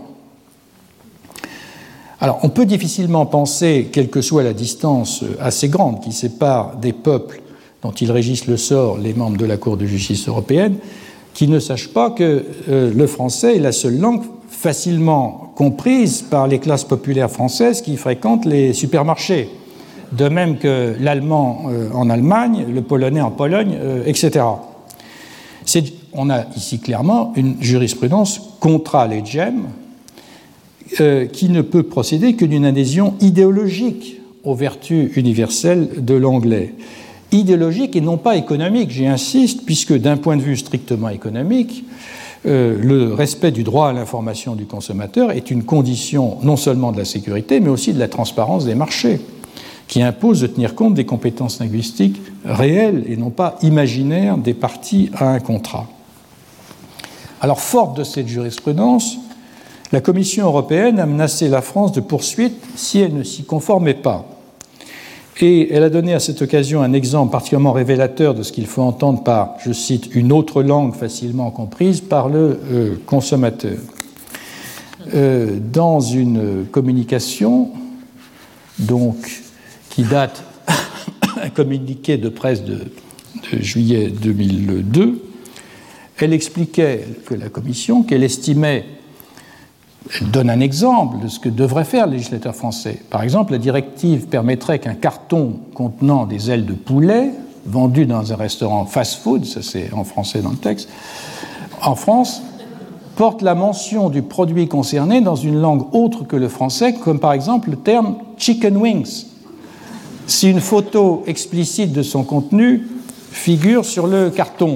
S2: Alors, on peut difficilement penser, quelle que soit la distance assez grande qui sépare des peuples dont ils régissent le sort les membres de la Cour de justice européenne, qui ne sachent pas que euh, le français est la seule langue facilement comprise par les classes populaires françaises qui fréquentent les supermarchés, de même que l'allemand euh, en Allemagne, le polonais en Pologne, euh, et cetera. C'est, on a ici clairement une jurisprudence contra legem euh, qui ne peut procéder que d'une adhésion idéologique aux vertus universelles de l'anglais. Idéologique et non pas économique, j'y insiste, puisque d'un point de vue strictement économique, euh, le respect du droit à l'information du consommateur est une condition non seulement de la sécurité, mais aussi de la transparence des marchés, qui impose de tenir compte des compétences linguistiques réelles et non pas imaginaires des parties à un contrat. Alors, forte de cette jurisprudence, la Commission européenne a menacé la France de poursuites si elle ne s'y conformait pas. Et elle a donné à cette occasion un exemple particulièrement révélateur de ce qu'il faut entendre par, je cite, une autre langue facilement comprise par le euh, consommateur. Euh, dans une communication, donc, qui date un communiqué de presse de, de juillet deux mille deux, elle expliquait que la Commission, qu'elle estimait, elle donne un exemple de ce que devrait faire le législateur français. Par exemple, la directive permettrait qu'un carton contenant des ailes de poulet vendues dans un restaurant fast-food, ça c'est en français dans le texte, en France, porte la mention du produit concerné dans une langue autre que le français, comme par exemple le terme « chicken wings », si une photo explicite de son contenu figure sur le carton.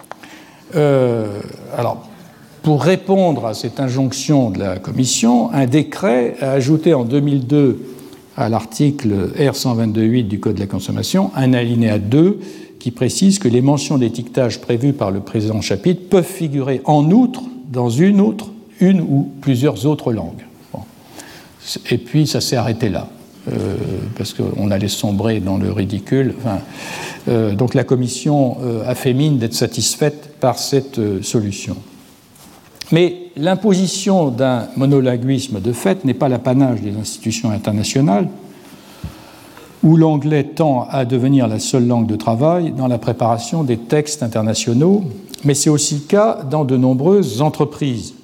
S2: Euh, alors, pour répondre à cette injonction de la Commission, un décret a ajouté en deux mille deux à l'article R cent vingt-deux point huit du Code de la consommation un alinéa deux qui précise que les mentions d'étiquetage prévues par le présent chapitre peuvent figurer en outre dans une autre, une ou plusieurs autres langues. Bon. Et puis ça s'est arrêté là. Euh, parce qu'on allait sombrer dans le ridicule. Enfin, euh, donc la Commission euh, a fait mine d'être satisfaite par cette euh, solution. Mais l'imposition d'un monolinguisme de fait n'est pas l'apanage des institutions internationales, où l'anglais tend à devenir la seule langue de travail dans la préparation des textes internationaux, mais c'est aussi le cas dans de nombreuses entreprises,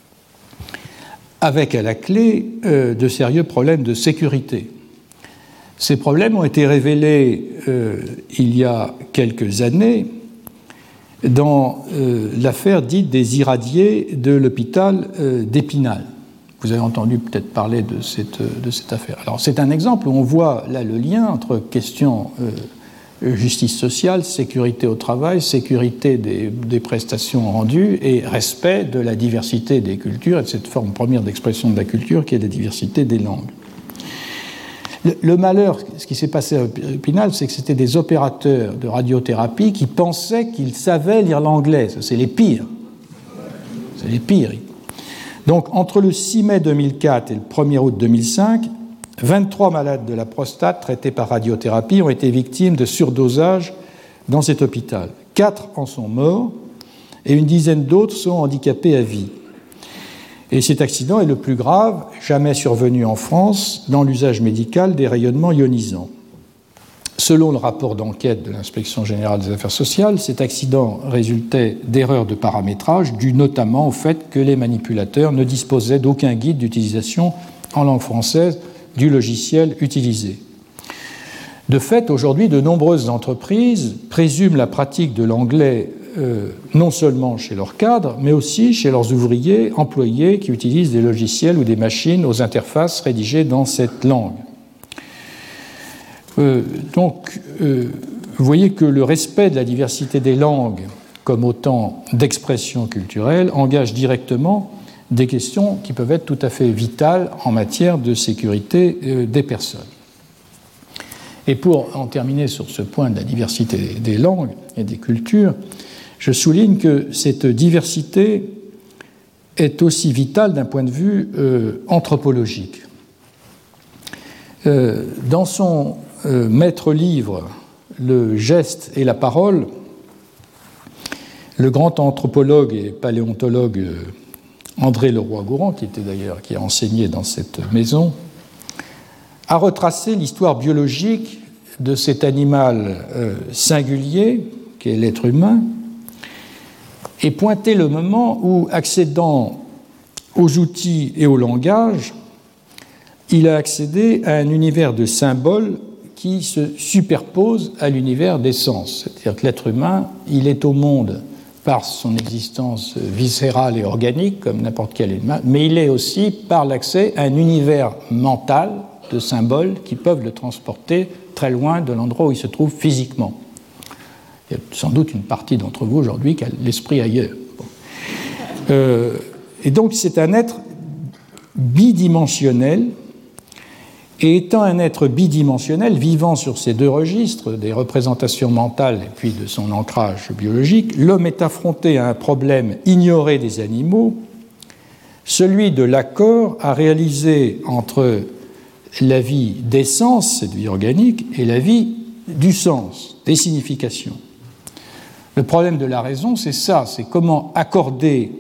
S2: avec à la clé euh, de sérieux problèmes de sécurité. Ces problèmes ont été révélés euh, il y a quelques années dans euh, l'affaire dite des irradiés de l'hôpital euh, d'Épinal. Vous avez entendu peut-être parler de cette, de cette affaire. Alors c'est un exemple où on voit là le lien entre question euh, justice sociale, sécurité au travail, sécurité des, des prestations rendues et respect de la diversité des cultures et de cette forme première d'expression de la culture qui est la diversité des langues. Le, le malheur, ce qui s'est passé à Épinal, c'est que c'était des opérateurs de radiothérapie qui pensaient qu'ils savaient lire l'anglais. C'est les pires. C'est les pires. Donc, entre le six mai deux mille quatre et le premier août deux mille cinq, vingt-trois malades de la prostate traités par radiothérapie ont été victimes de surdosage dans cet hôpital. Quatre en sont morts et une dizaine d'autres sont handicapés à vie. Et cet accident est le plus grave jamais survenu en France dans l'usage médical des rayonnements ionisants. Selon le rapport d'enquête de l'Inspection générale des affaires sociales, cet accident résultait d'erreurs de paramétrage dues notamment au fait que les manipulateurs ne disposaient d'aucun guide d'utilisation en langue française du logiciel utilisé. De fait, aujourd'hui, de nombreuses entreprises présument la pratique de l'anglais euh, non seulement chez leurs cadres, mais aussi chez leurs ouvriers, employés qui utilisent des logiciels ou des machines aux interfaces rédigées dans cette langue. Euh, donc, euh, vous voyez que le respect de la diversité des langues comme autant d'expressions culturelles engage directement des questions qui peuvent être tout à fait vitales en matière de sécurité euh, des personnes. Et pour en terminer sur ce point de la diversité des langues et des cultures, je souligne que cette diversité est aussi vitale d'un point de vue euh, anthropologique. Euh, dans son euh, maître livre « Le geste et la parole », le grand anthropologue et paléontologue euh, André Leroi-Gourhan, qui était d'ailleurs qui a enseigné dans cette maison, a retracé l'histoire biologique de cet animal euh, singulier, qui est l'être humain, et pointé le moment où, accédant aux outils et au langage, il a accédé à un univers de symboles qui se superpose à l'univers des sens. C'est-à-dire que l'être humain, il est au monde par son existence viscérale et organique, comme n'importe quel humain, mais il est aussi par l'accès à un univers mental de symboles qui peuvent le transporter très loin de l'endroit où il se trouve physiquement. Il y a sans doute une partie d'entre vous aujourd'hui qui a l'esprit ailleurs. Bon. Euh, et donc c'est un être bidimensionnel, et étant un être bidimensionnel, vivant sur ces deux registres, des représentations mentales et puis de son ancrage biologique, l'homme est affronté à un problème ignoré des animaux, celui de l'accord à réaliser entre la vie des sens, cette vie organique, et la vie du sens, des significations. Le problème de la raison, c'est ça, c'est comment accorder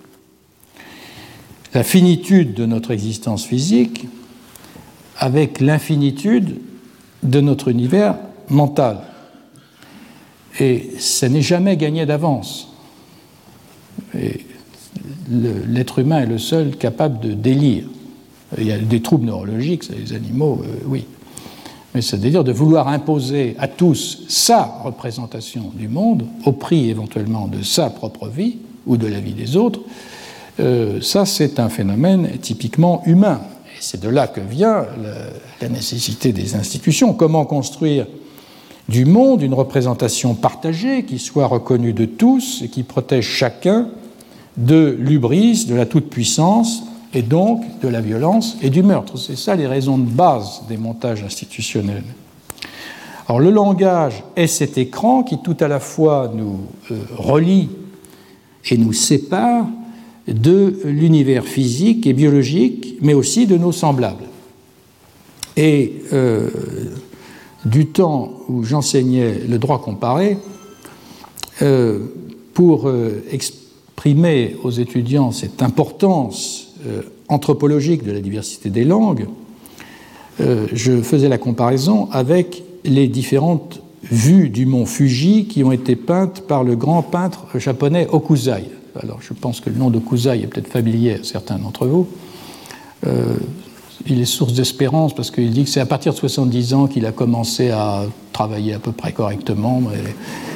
S2: la finitude de notre existence physique avec l'infinitude de notre univers mental. Et ça n'est jamais gagné d'avance. Et le, l'être humain est le seul capable de délire. Il y a des troubles neurologiques, c'est les animaux, euh, oui. Mais c'est-à-dire de vouloir imposer à tous sa représentation du monde, au prix éventuellement de sa propre vie ou de la vie des autres, euh, ça c'est un phénomène typiquement humain. Et c'est de là que vient la, la nécessité des institutions. Comment construire du monde une représentation partagée qui soit reconnue de tous et qui protège chacun de l'hubris, de la toute-puissance, et donc de la violence et du meurtre. C'est ça les raisons de base des montages institutionnels. Alors le langage est cet écran qui tout à la fois nous euh, relie et nous sépare de l'univers physique et biologique, mais aussi de nos semblables. Et euh, du temps où j'enseignais le droit comparé, euh, pour euh, exprimer aux étudiants cette importance Euh, anthropologique de la diversité des langues, euh, je faisais la comparaison avec les différentes vues du mont Fuji qui ont été peintes par le grand peintre japonais Hokusai. Alors je pense que le nom d'Hokusai est peut-être familier à certains d'entre vous. Euh, il est source d'espérance parce qu'il dit que c'est à partir de soixante-dix ans qu'il a commencé à travailler à peu près correctement. Mais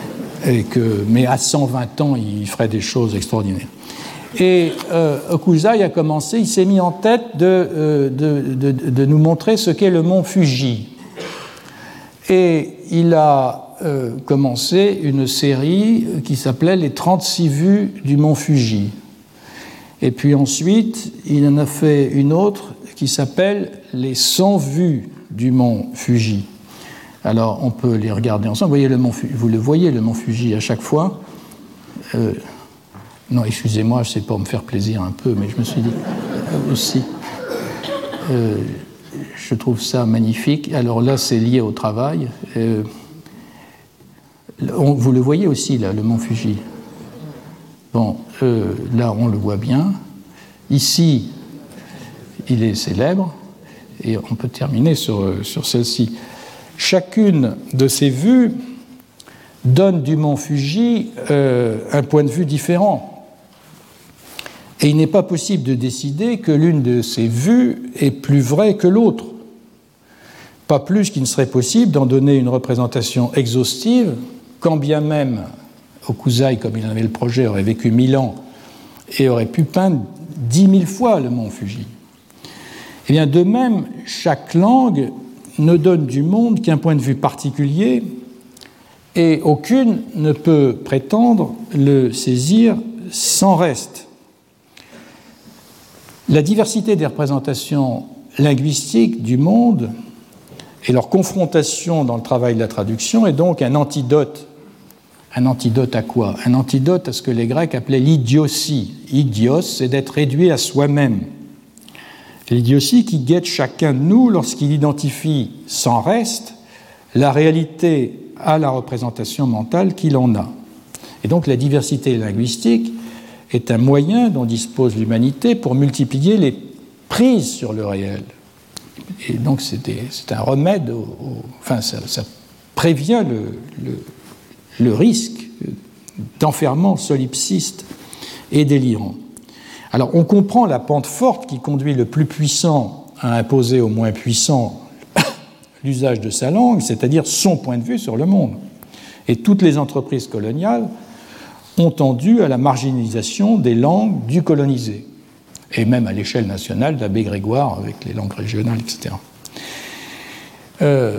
S2: et que, mais à cent vingt ans, il ferait des choses extraordinaires. Et euh, Hokusai a commencé, il s'est mis en tête de, euh, de, de, de nous montrer ce qu'est le mont Fuji. Et il a euh, commencé une série qui s'appelait Les trente-six vues du mont Fuji. Et puis ensuite, il en a fait une autre qui s'appelle Les cent vues du mont Fuji. Alors, on peut les regarder ensemble. Vous, voyez le mont, vous le voyez, le mont Fuji, à chaque fois. Euh, non, excusez-moi, c'est pour me faire plaisir un peu, mais je me suis dit euh, aussi, euh, je trouve ça magnifique. Alors là, c'est lié au travail. Euh, on, vous le voyez aussi, là, le mont Fuji. Bon, euh, là, on le voit bien. Ici, il est célèbre. Et on peut terminer sur, sur celle-ci. Chacune de ces vues donne du mont Fuji euh, un point de vue différent. Et il n'est pas possible de décider que l'une de ces vues est plus vraie que l'autre. Pas plus qu'il ne serait possible d'en donner une représentation exhaustive, quand bien même Hokusai, comme il en avait le projet, aurait vécu mille ans et aurait pu peindre dix mille fois le mont Fuji. Eh bien, de même, chaque langue ne donne du monde qu'un point de vue particulier et aucune ne peut prétendre le saisir sans reste. La diversité des représentations linguistiques du monde et leur confrontation dans le travail de la traduction est donc un antidote. Un antidote à quoi? Un antidote à ce que les Grecs appelaient l'idiotie. Idios, c'est d'être réduit à soi-même. L'idiotie qui guette chacun de nous lorsqu'il identifie sans reste la réalité à la représentation mentale qu'il en a. Et donc la diversité linguistique est un moyen dont dispose l'humanité pour multiplier les prises sur le réel. Et donc c'est, des, c'est un remède, au, au, enfin ça, ça prévient le, le, le risque d'enfermement solipsiste et délirant. Alors on comprend la pente forte qui conduit le plus puissant à imposer au moins puissant l'usage de sa langue, c'est-à-dire son point de vue sur le monde. Et toutes les entreprises coloniales ont tendu à la marginalisation des langues du colonisé, et même à l'échelle nationale, l'abbé Grégoire avec les langues régionales, et cetera. Euh,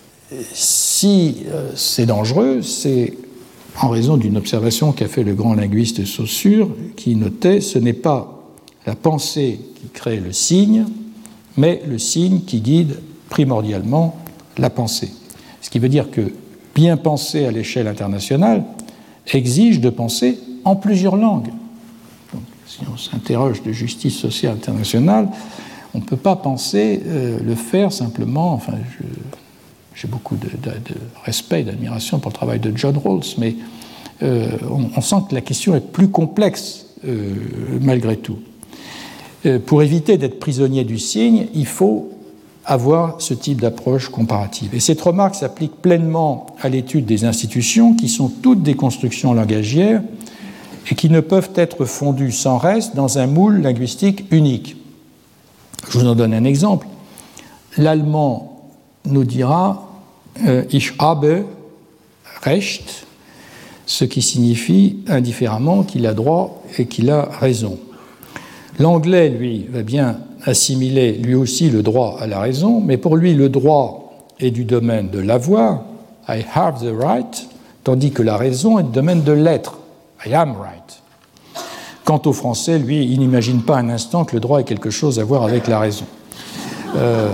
S2: si euh, c'est dangereux, c'est en raison d'une observation qu'a fait le grand linguiste Saussure, qui notait « ce n'est pas la pensée qui crée le signe, mais le signe qui guide primordialement la pensée ». Ce qui veut dire que bien penser à l'échelle internationale exige de penser en plusieurs langues. Donc, si on s'interroge de justice sociale internationale, on ne peut pas penser euh, le faire simplement, enfin, je, j'ai beaucoup de, de, de respect et d'admiration pour le travail de John Rawls, mais euh, on, on sent que la question est plus complexe euh, malgré tout. Euh, pour éviter d'être prisonnier du signe, il faut avoir ce type d'approche comparative. Et cette remarque s'applique pleinement à l'étude des institutions, qui sont toutes des constructions langagières et qui ne peuvent être fondues sans reste dans un moule linguistique unique. Je vous en donne un exemple. L'allemand nous dira euh, « Ich habe Recht », ce qui signifie indifféremment qu'il a droit et qu'il a raison. L'anglais, lui, va bien assimiler lui aussi le droit à la raison, mais pour lui, le droit est du domaine de l'avoir, « I have the right », tandis que la raison est du domaine de l'être, « I am right ». Quant au français, lui, il n'imagine pas un instant que le droit ait quelque chose à voir avec la raison. Euh,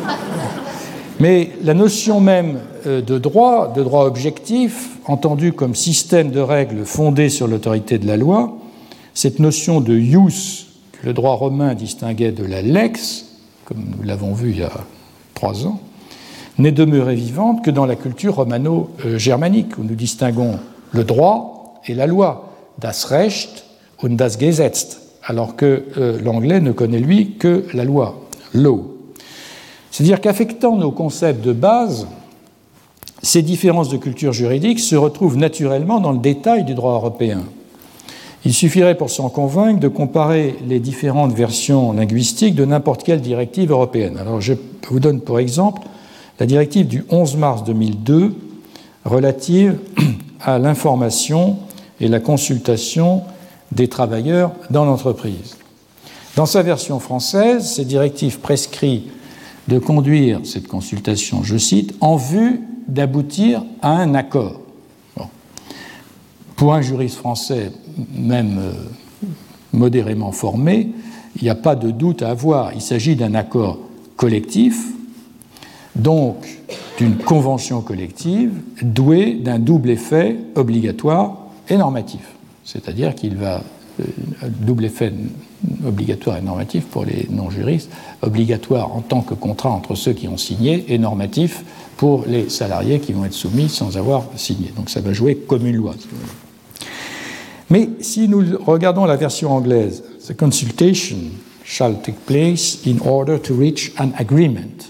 S2: mais la notion même de droit, de droit objectif, entendu comme système de règles fondées sur l'autorité de la loi, cette notion de ius, que le droit romain distinguait de la lex, comme nous l'avons vu il y a trois ans, n'est demeurée vivante que dans la culture romano-germanique, où nous distinguons le droit et la loi, das Recht und das Gesetz, alors que euh, l'anglais ne connaît, lui, que la loi, law. C'est-à-dire qu'affectant nos concepts de base, ces différences de culture juridique se retrouvent naturellement dans le détail du droit européen. Il suffirait pour s'en convaincre de comparer les différentes versions linguistiques de n'importe quelle directive européenne. Alors je vous donne pour exemple la directive du onze mars deux mille deux relative à l'information et la consultation des travailleurs dans l'entreprise. Dans sa version française, ces directives prescrivent de conduire cette consultation, je cite, en vue d'aboutir à un accord. Bon. Pour un juriste français, même euh, modérément formé, il n'y a pas de doute à avoir. Il s'agit d'un accord collectif, donc d'une convention collective douée d'un double effet obligatoire et normatif. C'est-à-dire qu'il va, euh, double effet obligatoire et normatif pour les non-juristes, obligatoire en tant que contrat entre ceux qui ont signé et normatif pour les salariés qui vont être soumis sans avoir signé. Donc ça va jouer comme une loi. Mais si nous regardons la version anglaise, the consultation shall take place in order to reach an agreement.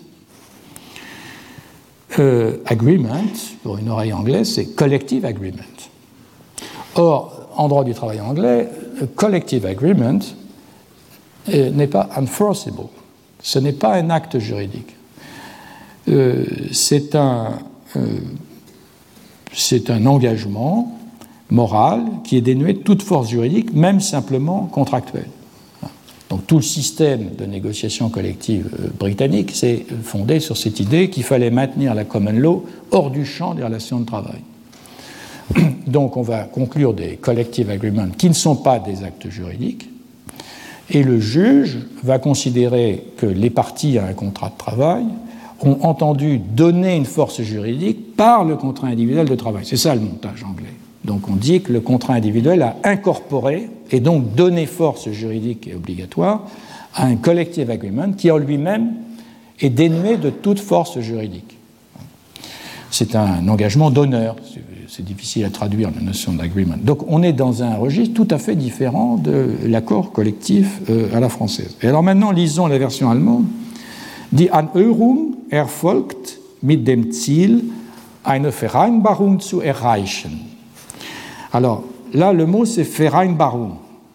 S2: Euh, agreement, pour une oreille anglaise, c'est collective agreement. Or, en droit du travail anglais, collective agreement euh, n'est pas enforceable. Ce n'est pas un acte juridique. Euh, c'est un, euh, c'est un engagement moral qui est dénué de toute force juridique, même simplement contractuelle. Donc tout le système de négociation collective britannique s'est fondé sur cette idée qu'il fallait maintenir la common law hors du champ des relations de travail. Donc on va conclure des collective agreements qui ne sont pas des actes juridiques, et le juge va considérer que les parties à un contrat de travail ont entendu donner une force juridique par le contrat individuel de travail. C'est ça le montage anglais. Donc on dit que le contrat individuel a incorporé et donc donné force juridique et obligatoire à un collective agreement qui en lui-même est dénué de toute force juridique. C'est un engagement d'honneur, c'est difficile à traduire la notion d'agreement. Donc on est dans un registre tout à fait différent de l'accord collectif à la française. Et alors maintenant lisons la version allemande. Die Anhörung erfolgt mit dem Ziel, eine Vereinbarung zu erreichen. Alors, là, le mot, c'est Vereinbarung.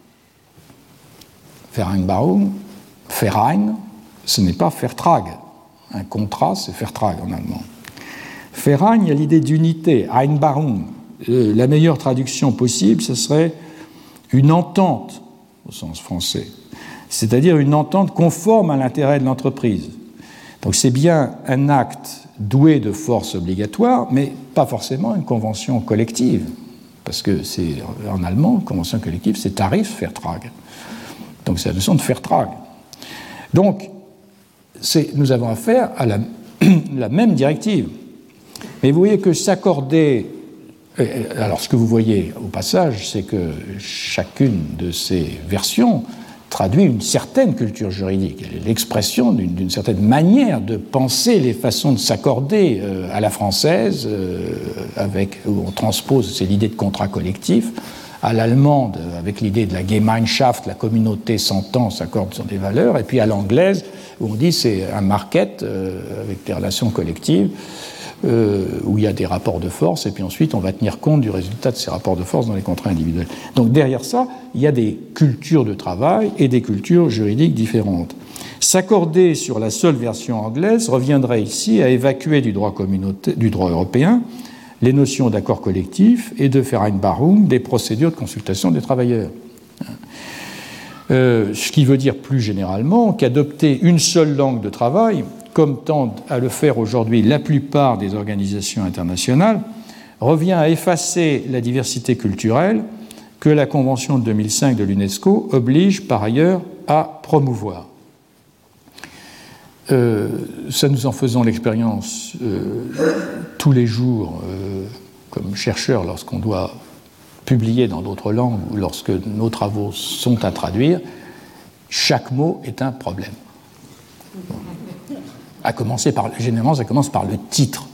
S2: Vereinbarung, Verein, ce n'est pas Vertrag. Un contrat, c'est Vertrag en allemand. Verein, il y a l'idée d'unité, Einbarung. Euh, la meilleure traduction possible, ce serait une entente, au sens français. C'est-à-dire une entente conforme à l'intérêt de l'entreprise. Donc, c'est bien un acte doué de force obligatoire, mais pas forcément une convention collective. Parce que c'est en allemand, convention collective, c'est Tarifvertrag. Donc c'est la notion de Vertrag. Donc c'est, nous avons affaire à la, la même directive. Mais vous voyez que s'accorder. Alors ce que vous voyez au passage, c'est que chacune de ces versions traduit une certaine culture juridique, l'expression d'une, d'une certaine manière de penser les façons de s'accorder euh, à la française, euh, avec, où on transpose, c'est l'idée de contrat collectif, à l'allemande, avec l'idée de la Gemeinschaft, la communauté s'entend, s'accorde sur des valeurs, et puis à l'anglaise, où on dit c'est un market, euh, avec des relations collectives, Euh, où il y a des rapports de force, et puis ensuite on va tenir compte du résultat de ces rapports de force dans les contrats individuels. Donc derrière ça, il y a des cultures de travail et des cultures juridiques différentes. S'accorder sur la seule version anglaise reviendrait ici à évacuer du droit, communauté, du droit européen les notions d'accord collectif et de Vereinbarung, des procédures de consultation des travailleurs. Euh, ce qui veut dire plus généralement qu'adopter une seule langue de travail, comme tendent à le faire aujourd'hui la plupart des organisations internationales, revient à effacer la diversité culturelle que la Convention de deux mille cinq de l'UNESCO oblige par ailleurs à promouvoir. Euh, ça, nous en faisons l'expérience euh, tous les jours euh, comme chercheurs lorsqu'on doit publier dans d'autres langues ou lorsque nos travaux sont à traduire. Chaque mot est un problème. À commencer par, généralement, ça commence par le titre.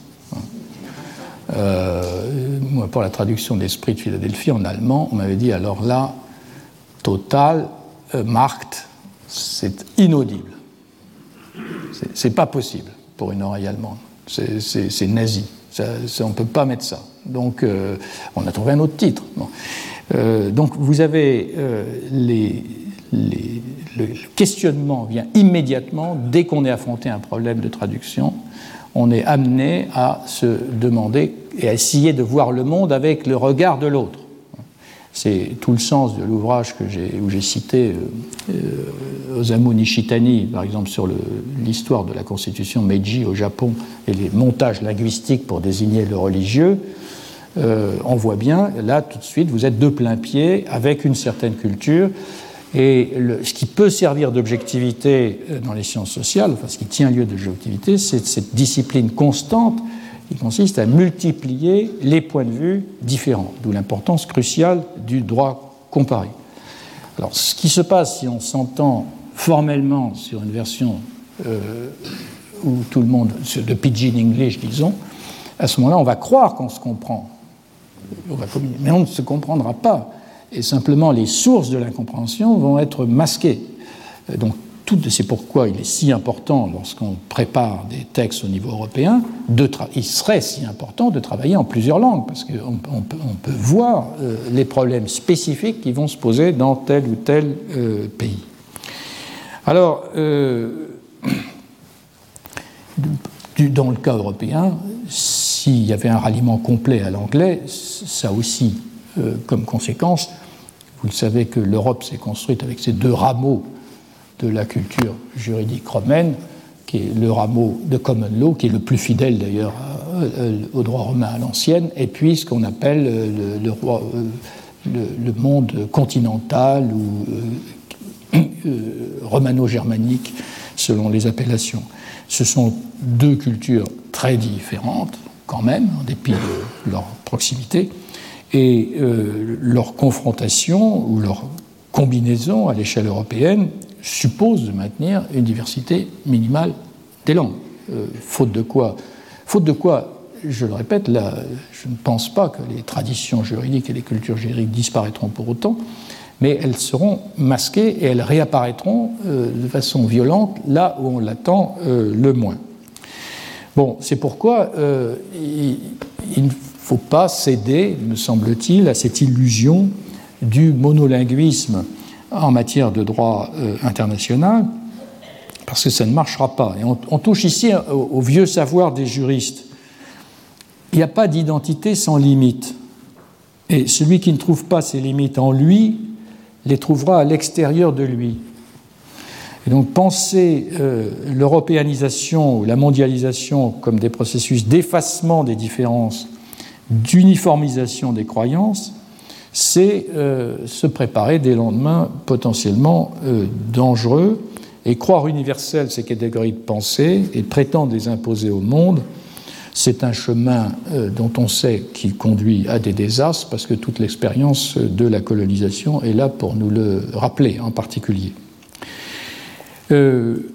S2: Euh, moi, pour la traduction d'Esprit de Philadelphie en allemand, on m'avait dit alors là, total, euh, markt, c'est inaudible. C'est, c'est pas possible pour une oreille allemande. C'est, c'est, c'est nazi. Ça, ça, on ne peut pas mettre ça. Donc, euh, on a trouvé un autre titre. Bon. Euh, donc, vous avez euh, les. Les, le questionnement vient immédiatement, dès qu'on est affronté à un problème de traduction, on est amené à se demander et à essayer de voir le monde avec le regard de l'autre. C'est tout le sens de l'ouvrage que j'ai, où j'ai cité euh, euh, Osamu Nishitani, par exemple, sur le, l'histoire de la constitution Meiji au Japon et les montages linguistiques pour désigner le religieux. Euh, on voit bien, là, tout de suite, vous êtes de plein pied avec une certaine culture. Et le, ce qui peut servir d'objectivité dans les sciences sociales, enfin, ce qui tient lieu d'objectivité, c'est cette discipline constante qui consiste à multiplier les points de vue différents, d'où l'importance cruciale du droit comparé. Alors, ce qui se passe si on s'entend formellement sur une version euh, où tout le monde, de pidgin English, disons, à ce moment-là, on va croire qu'on se comprend, on va communiquer, mais on ne se comprendra pas, et simplement les sources de l'incompréhension vont être masquées. Donc, tout, c'est pourquoi il est si important, lorsqu'on prépare des textes au niveau européen, de tra- il serait si important de travailler en plusieurs langues, parce qu'on on peut, on peut voir euh, les problèmes spécifiques qui vont se poser dans tel ou tel euh, pays. Alors, euh, du, dans le cas européen, s'il y avait un ralliement complet à l'anglais, ça aussi, euh, comme conséquence, vous le savez que l'Europe s'est construite avec ces deux rameaux de la culture juridique romaine, qui est le rameau de common law, qui est le plus fidèle d'ailleurs au droit romain à l'ancienne, et puis ce qu'on appelle le, le, le, le monde continental ou euh, euh, romano-germanique, selon les appellations. Ce sont deux cultures très différentes, quand même, en dépit de leur proximité, et euh, leur confrontation ou leur combinaison à l'échelle européenne suppose de maintenir une diversité minimale des langues. Euh, faute de quoi, faute de quoi, je le répète, là, je ne pense pas que les traditions juridiques et les cultures juridiques disparaîtront pour autant, mais elles seront masquées et elles réapparaîtront euh, de façon violente là où on l'attend euh, le moins. Bon, c'est pourquoi euh, il, il ne faut pas céder, me semble-t-il, à cette illusion du monolinguisme en matière de droit euh, international, parce que ça ne marchera pas. Et on, on touche ici au, au vieux savoir des juristes. Il n'y a pas d'identité sans limite. Et celui qui ne trouve pas ses limites en lui, les trouvera à l'extérieur de lui. Et donc penser euh, l'européanisation ou la mondialisation comme des processus d'effacement des différences, d'uniformisation des croyances, c'est euh, se préparer des lendemains potentiellement euh, dangereux, et croire universel ces catégories de pensée et prétendre les imposer au monde, c'est un chemin euh, dont on sait qu'il conduit à des désastres, parce que toute l'expérience de la colonisation est là pour nous le rappeler en particulier. Euh,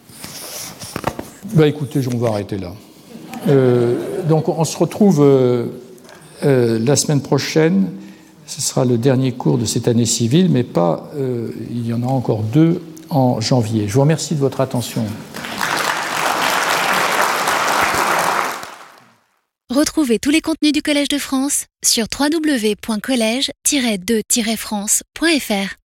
S2: bah écoutez, on va arrêter là. Euh, donc on se retrouve euh, euh, la semaine prochaine. Ce sera le dernier cours de cette année civile, mais pas, euh, il y en a encore deux en janvier. Je vous remercie de votre attention.
S1: Retrouvez tous les contenus du Collège de France sur w w w point collège tiret de tiret france point f r.